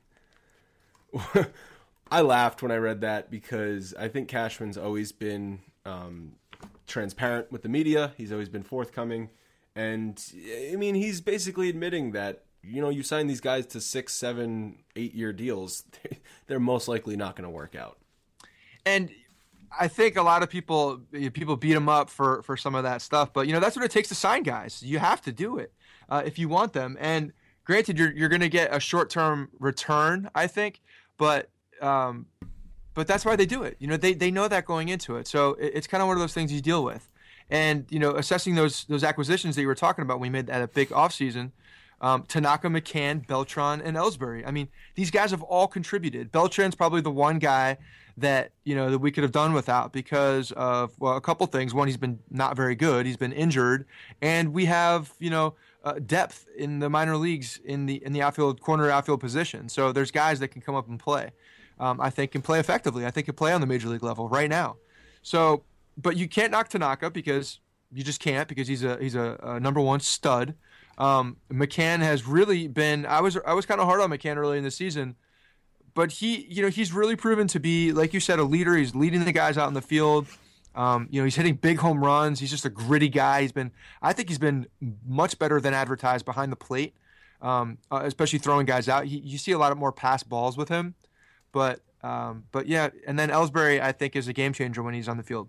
I laughed when I read that because I think Cashman's always been transparent with the media. He's always been forthcoming. And, I mean, he's basically admitting that, you sign these guys to 6, 7, 8-year deals, they're most likely not going to work out. And I think a lot of people beat him up for some of that stuff. But, that's what it takes to sign guys. You have to do it if you want them. And granted, you're going to get a short-term return, I think. But that's why they do it. They know that going into it. So it's kind of one of those things you deal with. And, assessing those acquisitions that you were talking about, we made that a big offseason. Tanaka, McCann, Beltran, and Ellsbury. I mean, these guys have all contributed. Beltran's probably the one guy that, that we could have done without because of, a couple things. One, he's been not very good. He's been injured. And we have, depth in the minor leagues in the outfield, corner outfield position. So there's guys that can come up and play. I think can play effectively. I think can play on the major league level right now. So, but you can't knock Tanaka because you just can't because he's a number one stud. McCann has really been. I was kind of hard on McCann early in the season, but he's really proven to be, like you said, a leader. He's leading the guys out in the field. He's hitting big home runs. He's just a gritty guy. I think he's been much better than advertised behind the plate, especially throwing guys out. You see a lot of more pass balls with him. But yeah, and then Ellsbury, I think, is a game changer when he's on the field.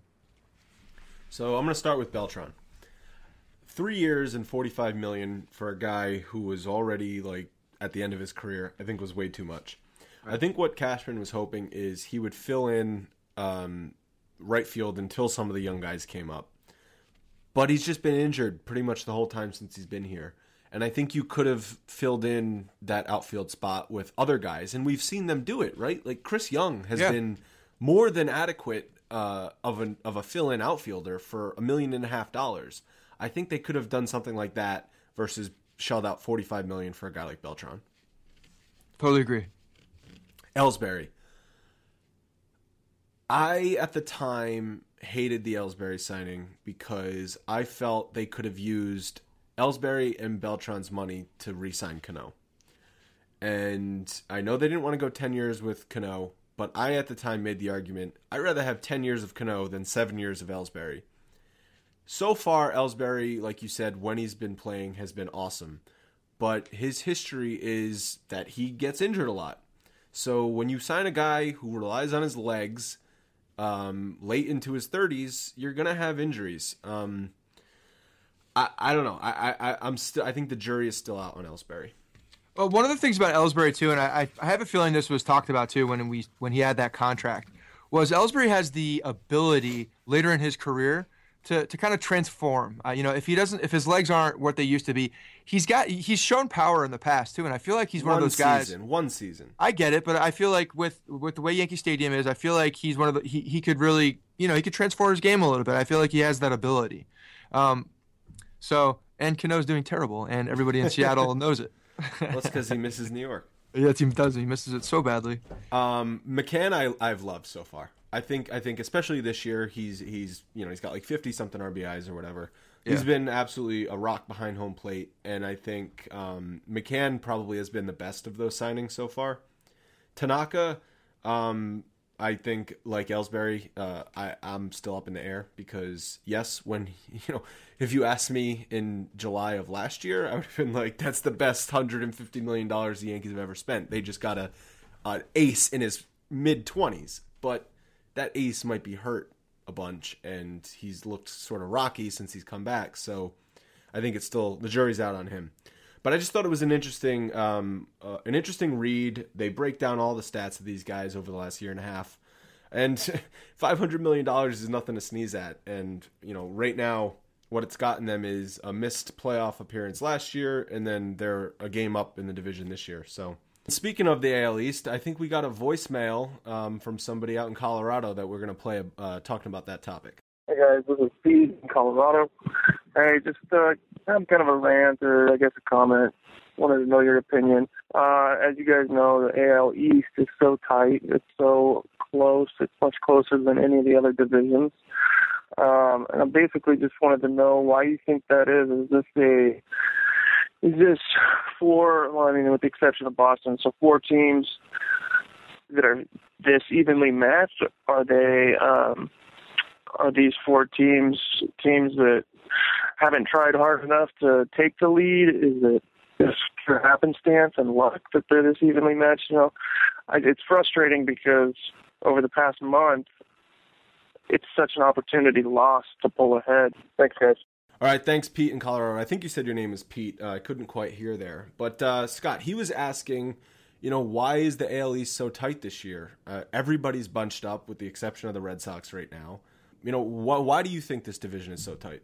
So I'm going to start with Beltran. 3 years and $45 million for a guy who was already at the end of his career, I think was way too much. Right. I think what Cashman was hoping is he would fill in right field until some of the young guys came up. But he's just been injured pretty much the whole time since he's been here. And I think you could have filled in that outfield spot with other guys, and we've seen them do it, right? Like Chris Young has been more than adequate of a fill-in outfielder for $1.5 million. I think they could have done something like that versus shelled out $45 million for a guy like Beltran. Totally agree. Ellsbury. I, at the time, hated the Ellsbury signing because I felt they could have used Ellsbury and Beltran's money to re-sign Cano. And I know they didn't want to go 10 years with Cano, but I, at the time, made the argument, I'd rather have 10 years of Cano than 7 years of Ellsbury. So far, Ellsbury, like you said, when he's been playing, has been awesome. But his history is that he gets injured a lot. So when you sign a guy who relies on his legs late into his 30s, you're going to have injuries. I don't know. I think the jury is still out on Ellsbury. Well, one of the things about Ellsbury too, and I have a feeling this was talked about too when he had that contract, was Ellsbury has the ability later in his career to kind of transform. If his legs aren't what they used to be, he's shown power in the past too, and I feel like he's one of those guys. One season. I get it, but I feel like with the way Yankee Stadium is, I feel like he's one of the he could really he could transform his game a little bit. I feel like he has that ability. And Cano's doing terrible, and everybody in Seattle knows it. Well, that's because he misses New York. Yeah, team does. He misses it so badly. McCann, I've loved so far. I think especially this year, he's got like 50-something RBIs or whatever. Yeah. He's been absolutely a rock behind home plate, and I think McCann probably has been the best of those signings so far. Tanaka, I think, like Ellsbury, I'm still up in the air because, yes, if you asked me in July of last year, I would have been like, that's the best $150 million the Yankees have ever spent. They just got an ace in his mid-20s, but that ace might be hurt a bunch, and he's looked sort of rocky since he's come back. So I think it's still, the jury's out on him. But I just thought it was an interesting read. They break down all the stats of these guys over the last year and a half, and $500 million is nothing to sneeze at. And right now, what it's gotten them is a missed playoff appearance last year, and then they're a game up in the division this year. So, speaking of the AL East, I think we got a voicemail from somebody out in Colorado that we're going to play talking about that topic. Hey guys, this is Steve in Colorado. Hey, just have kind of a rant, or I guess a comment. Wanted to know your opinion. As you guys know, the AL East is so tight. It's so close. It's much closer than any of the other divisions. And I basically just wanted to know why you think that is. Is this four, well, I mean, with the exception of Boston, so four teams that are this evenly matched? Are these four teams that haven't tried hard enough to take the lead? Is it just pure happenstance and luck that they're this evenly matched? It's frustrating because over the past month, it's such an opportunity lost to pull ahead. Thanks, guys. All right, thanks, Pete in Colorado. I think you said your name is Pete. I couldn't quite hear there. But, Scott, he was asking, why is the AL East so tight this year? Everybody's bunched up with the exception of the Red Sox right now. Why do you think this division is so tight?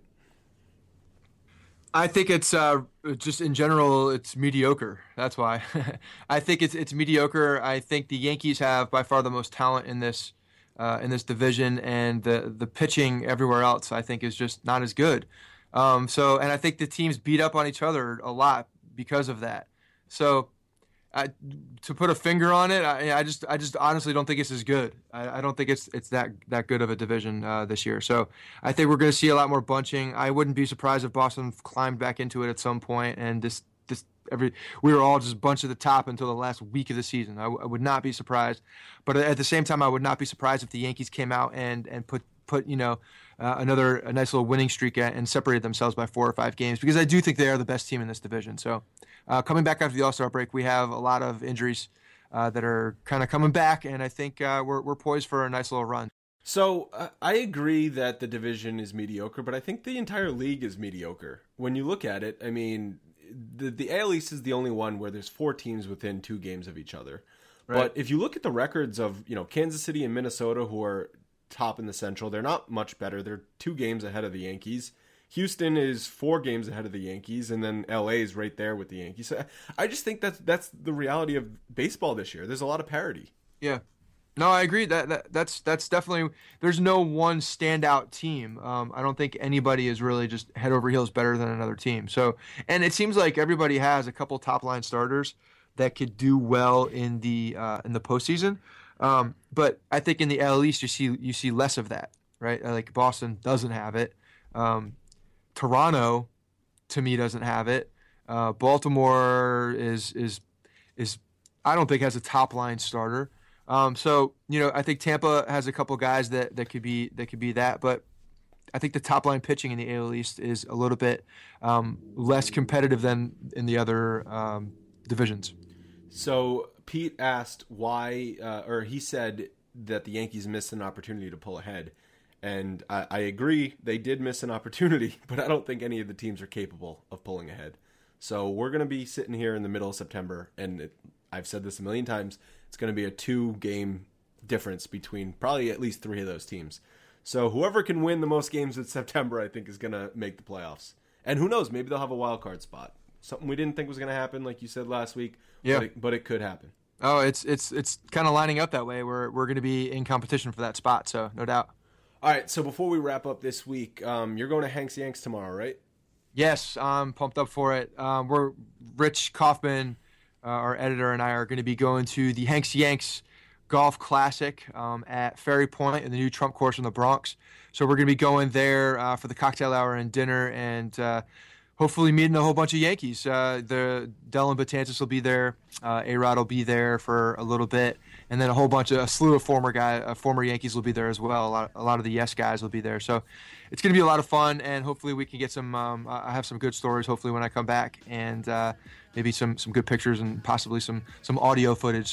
I think it's just in general, it's mediocre. That's why. I think it's mediocre. I think the Yankees have by far the most talent in this division, and the pitching everywhere else I think is just not as good. And I think the teams beat up on each other a lot because of that. So to put a finger on it, I just honestly don't think it's as good. I don't think it's that good of a division this year. So I think we're going to see a lot more bunching. I wouldn't be surprised if Boston climbed back into it at some point, and we were all just bunched at the top until the last week of the season. I would not be surprised, but at the same time, I would not be surprised if the Yankees came out and put a nice little winning streak and separated themselves by 4 or 5 games, because I do think they are the best team in this division. So coming back after the All-Star break, we have a lot of injuries that are kind of coming back, and I think we're poised for a nice little run. So I agree that the division is mediocre, but I think the entire league is mediocre. When you look at it, I mean, the AL East is the only one where there's 4 teams within 2 games of each other. Right. But if you look at the records of Kansas City and Minnesota, who are top in the Central, they're not much better. They're 2 games ahead of the Yankees. Houston is 4 games ahead of the Yankees, and then LA is right there with the Yankees. So I just think that's the reality of baseball this year. There's a lot of parity. Yeah. No, I agree. That's definitely, there's no one standout team. I don't think anybody is really just head over heels better than another team. So, and it seems like everybody has a couple top line starters that could do well in the postseason. But I think in the AL East you see less of that, right? Like Boston doesn't have it. Toronto, to me, doesn't have it. Baltimore is I don't think has a top line starter. So I think Tampa has a couple guys that could be that, but I think the top line pitching in the AL East is a little bit less competitive than in the other divisions. So Pete asked why, or he said that the Yankees missed an opportunity to pull ahead, and I agree they did miss an opportunity, but I don't think any of the teams are capable of pulling ahead. So we're going to be sitting here in the middle of September, and I've said this a million times. It's going to be a 2-game difference between probably at least 3 of those teams. So whoever can win the most games in September, I think, is going to make the playoffs. And who knows, maybe they'll have a wild card spot. Something we didn't think was going to happen, like you said last week. Yeah. But it could happen. Oh, it's kind of lining up that way. We're going to be in competition for that spot, so no doubt. All right, so before we wrap up this week, you're going to Hank's Yanks tomorrow, right? Yes, I'm pumped up for it. We're Rich Kaufman, our editor, and I are going to be going to the Hank's Yanks Golf Classic at Ferry Point in the new Trump course in the Bronx. So we're going to be going there for the cocktail hour and dinner, and hopefully meeting a whole bunch of Yankees. The Dellin Betances will be there. A-Rod will be there for a little bit, and then a slew of former Yankees will be there as well. A lot of the Yes guys will be there. So it's going to be a lot of fun, and hopefully we can get some. I have some good stories. Hopefully when I come back, and maybe some good pictures and possibly some audio footage. So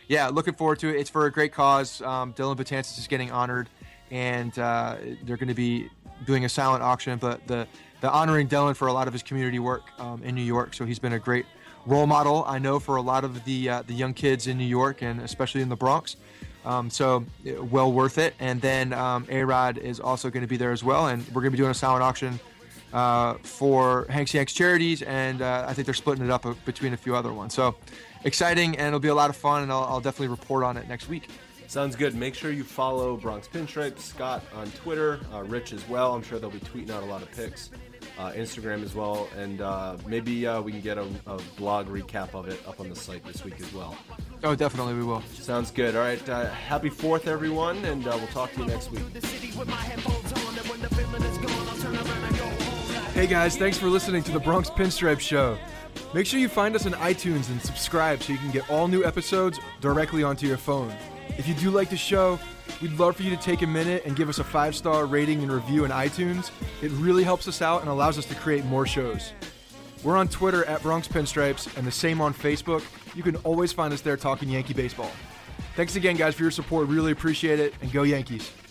yeah, looking forward to it. It's for a great cause. Dylan Betances is getting honored, and they're going to be doing a silent auction, but the honoring Dylan for a lot of his community work in New York. So he's been a great role model, I know, for a lot of the young kids in New York and especially in the Bronx. So well worth it. And then A-Rod is also going to be there as well, and we're going to be doing a silent auction for Hanks Yanks Charities, and I think they're splitting it up between a few other ones. So exciting, and it'll be a lot of fun, and I'll definitely report on it next week. Sounds good. Make sure you follow Bronx Pinstripes, Scott on Twitter, Rich as well. I'm sure they'll be tweeting out a lot of pics. Instagram as well, and maybe we can get a blog recap of it up on the site this week as well. Oh, definitely we will. Sounds good. All right, happy 4th, everyone, and we'll talk to you next week. Hey guys, thanks for listening to the Bronx Pinstripe Show. Make sure you find us on iTunes and subscribe so you can get all new episodes directly onto your phone. If you do like the show, we'd love for you to take a minute and give us a 5-star rating and review in iTunes. It really helps us out and allows us to create more shows. We're on Twitter at Bronx Pinstripes and the same on Facebook. You can always find us there talking Yankee baseball. Thanks again, guys, for your support. Really appreciate it, and go Yankees.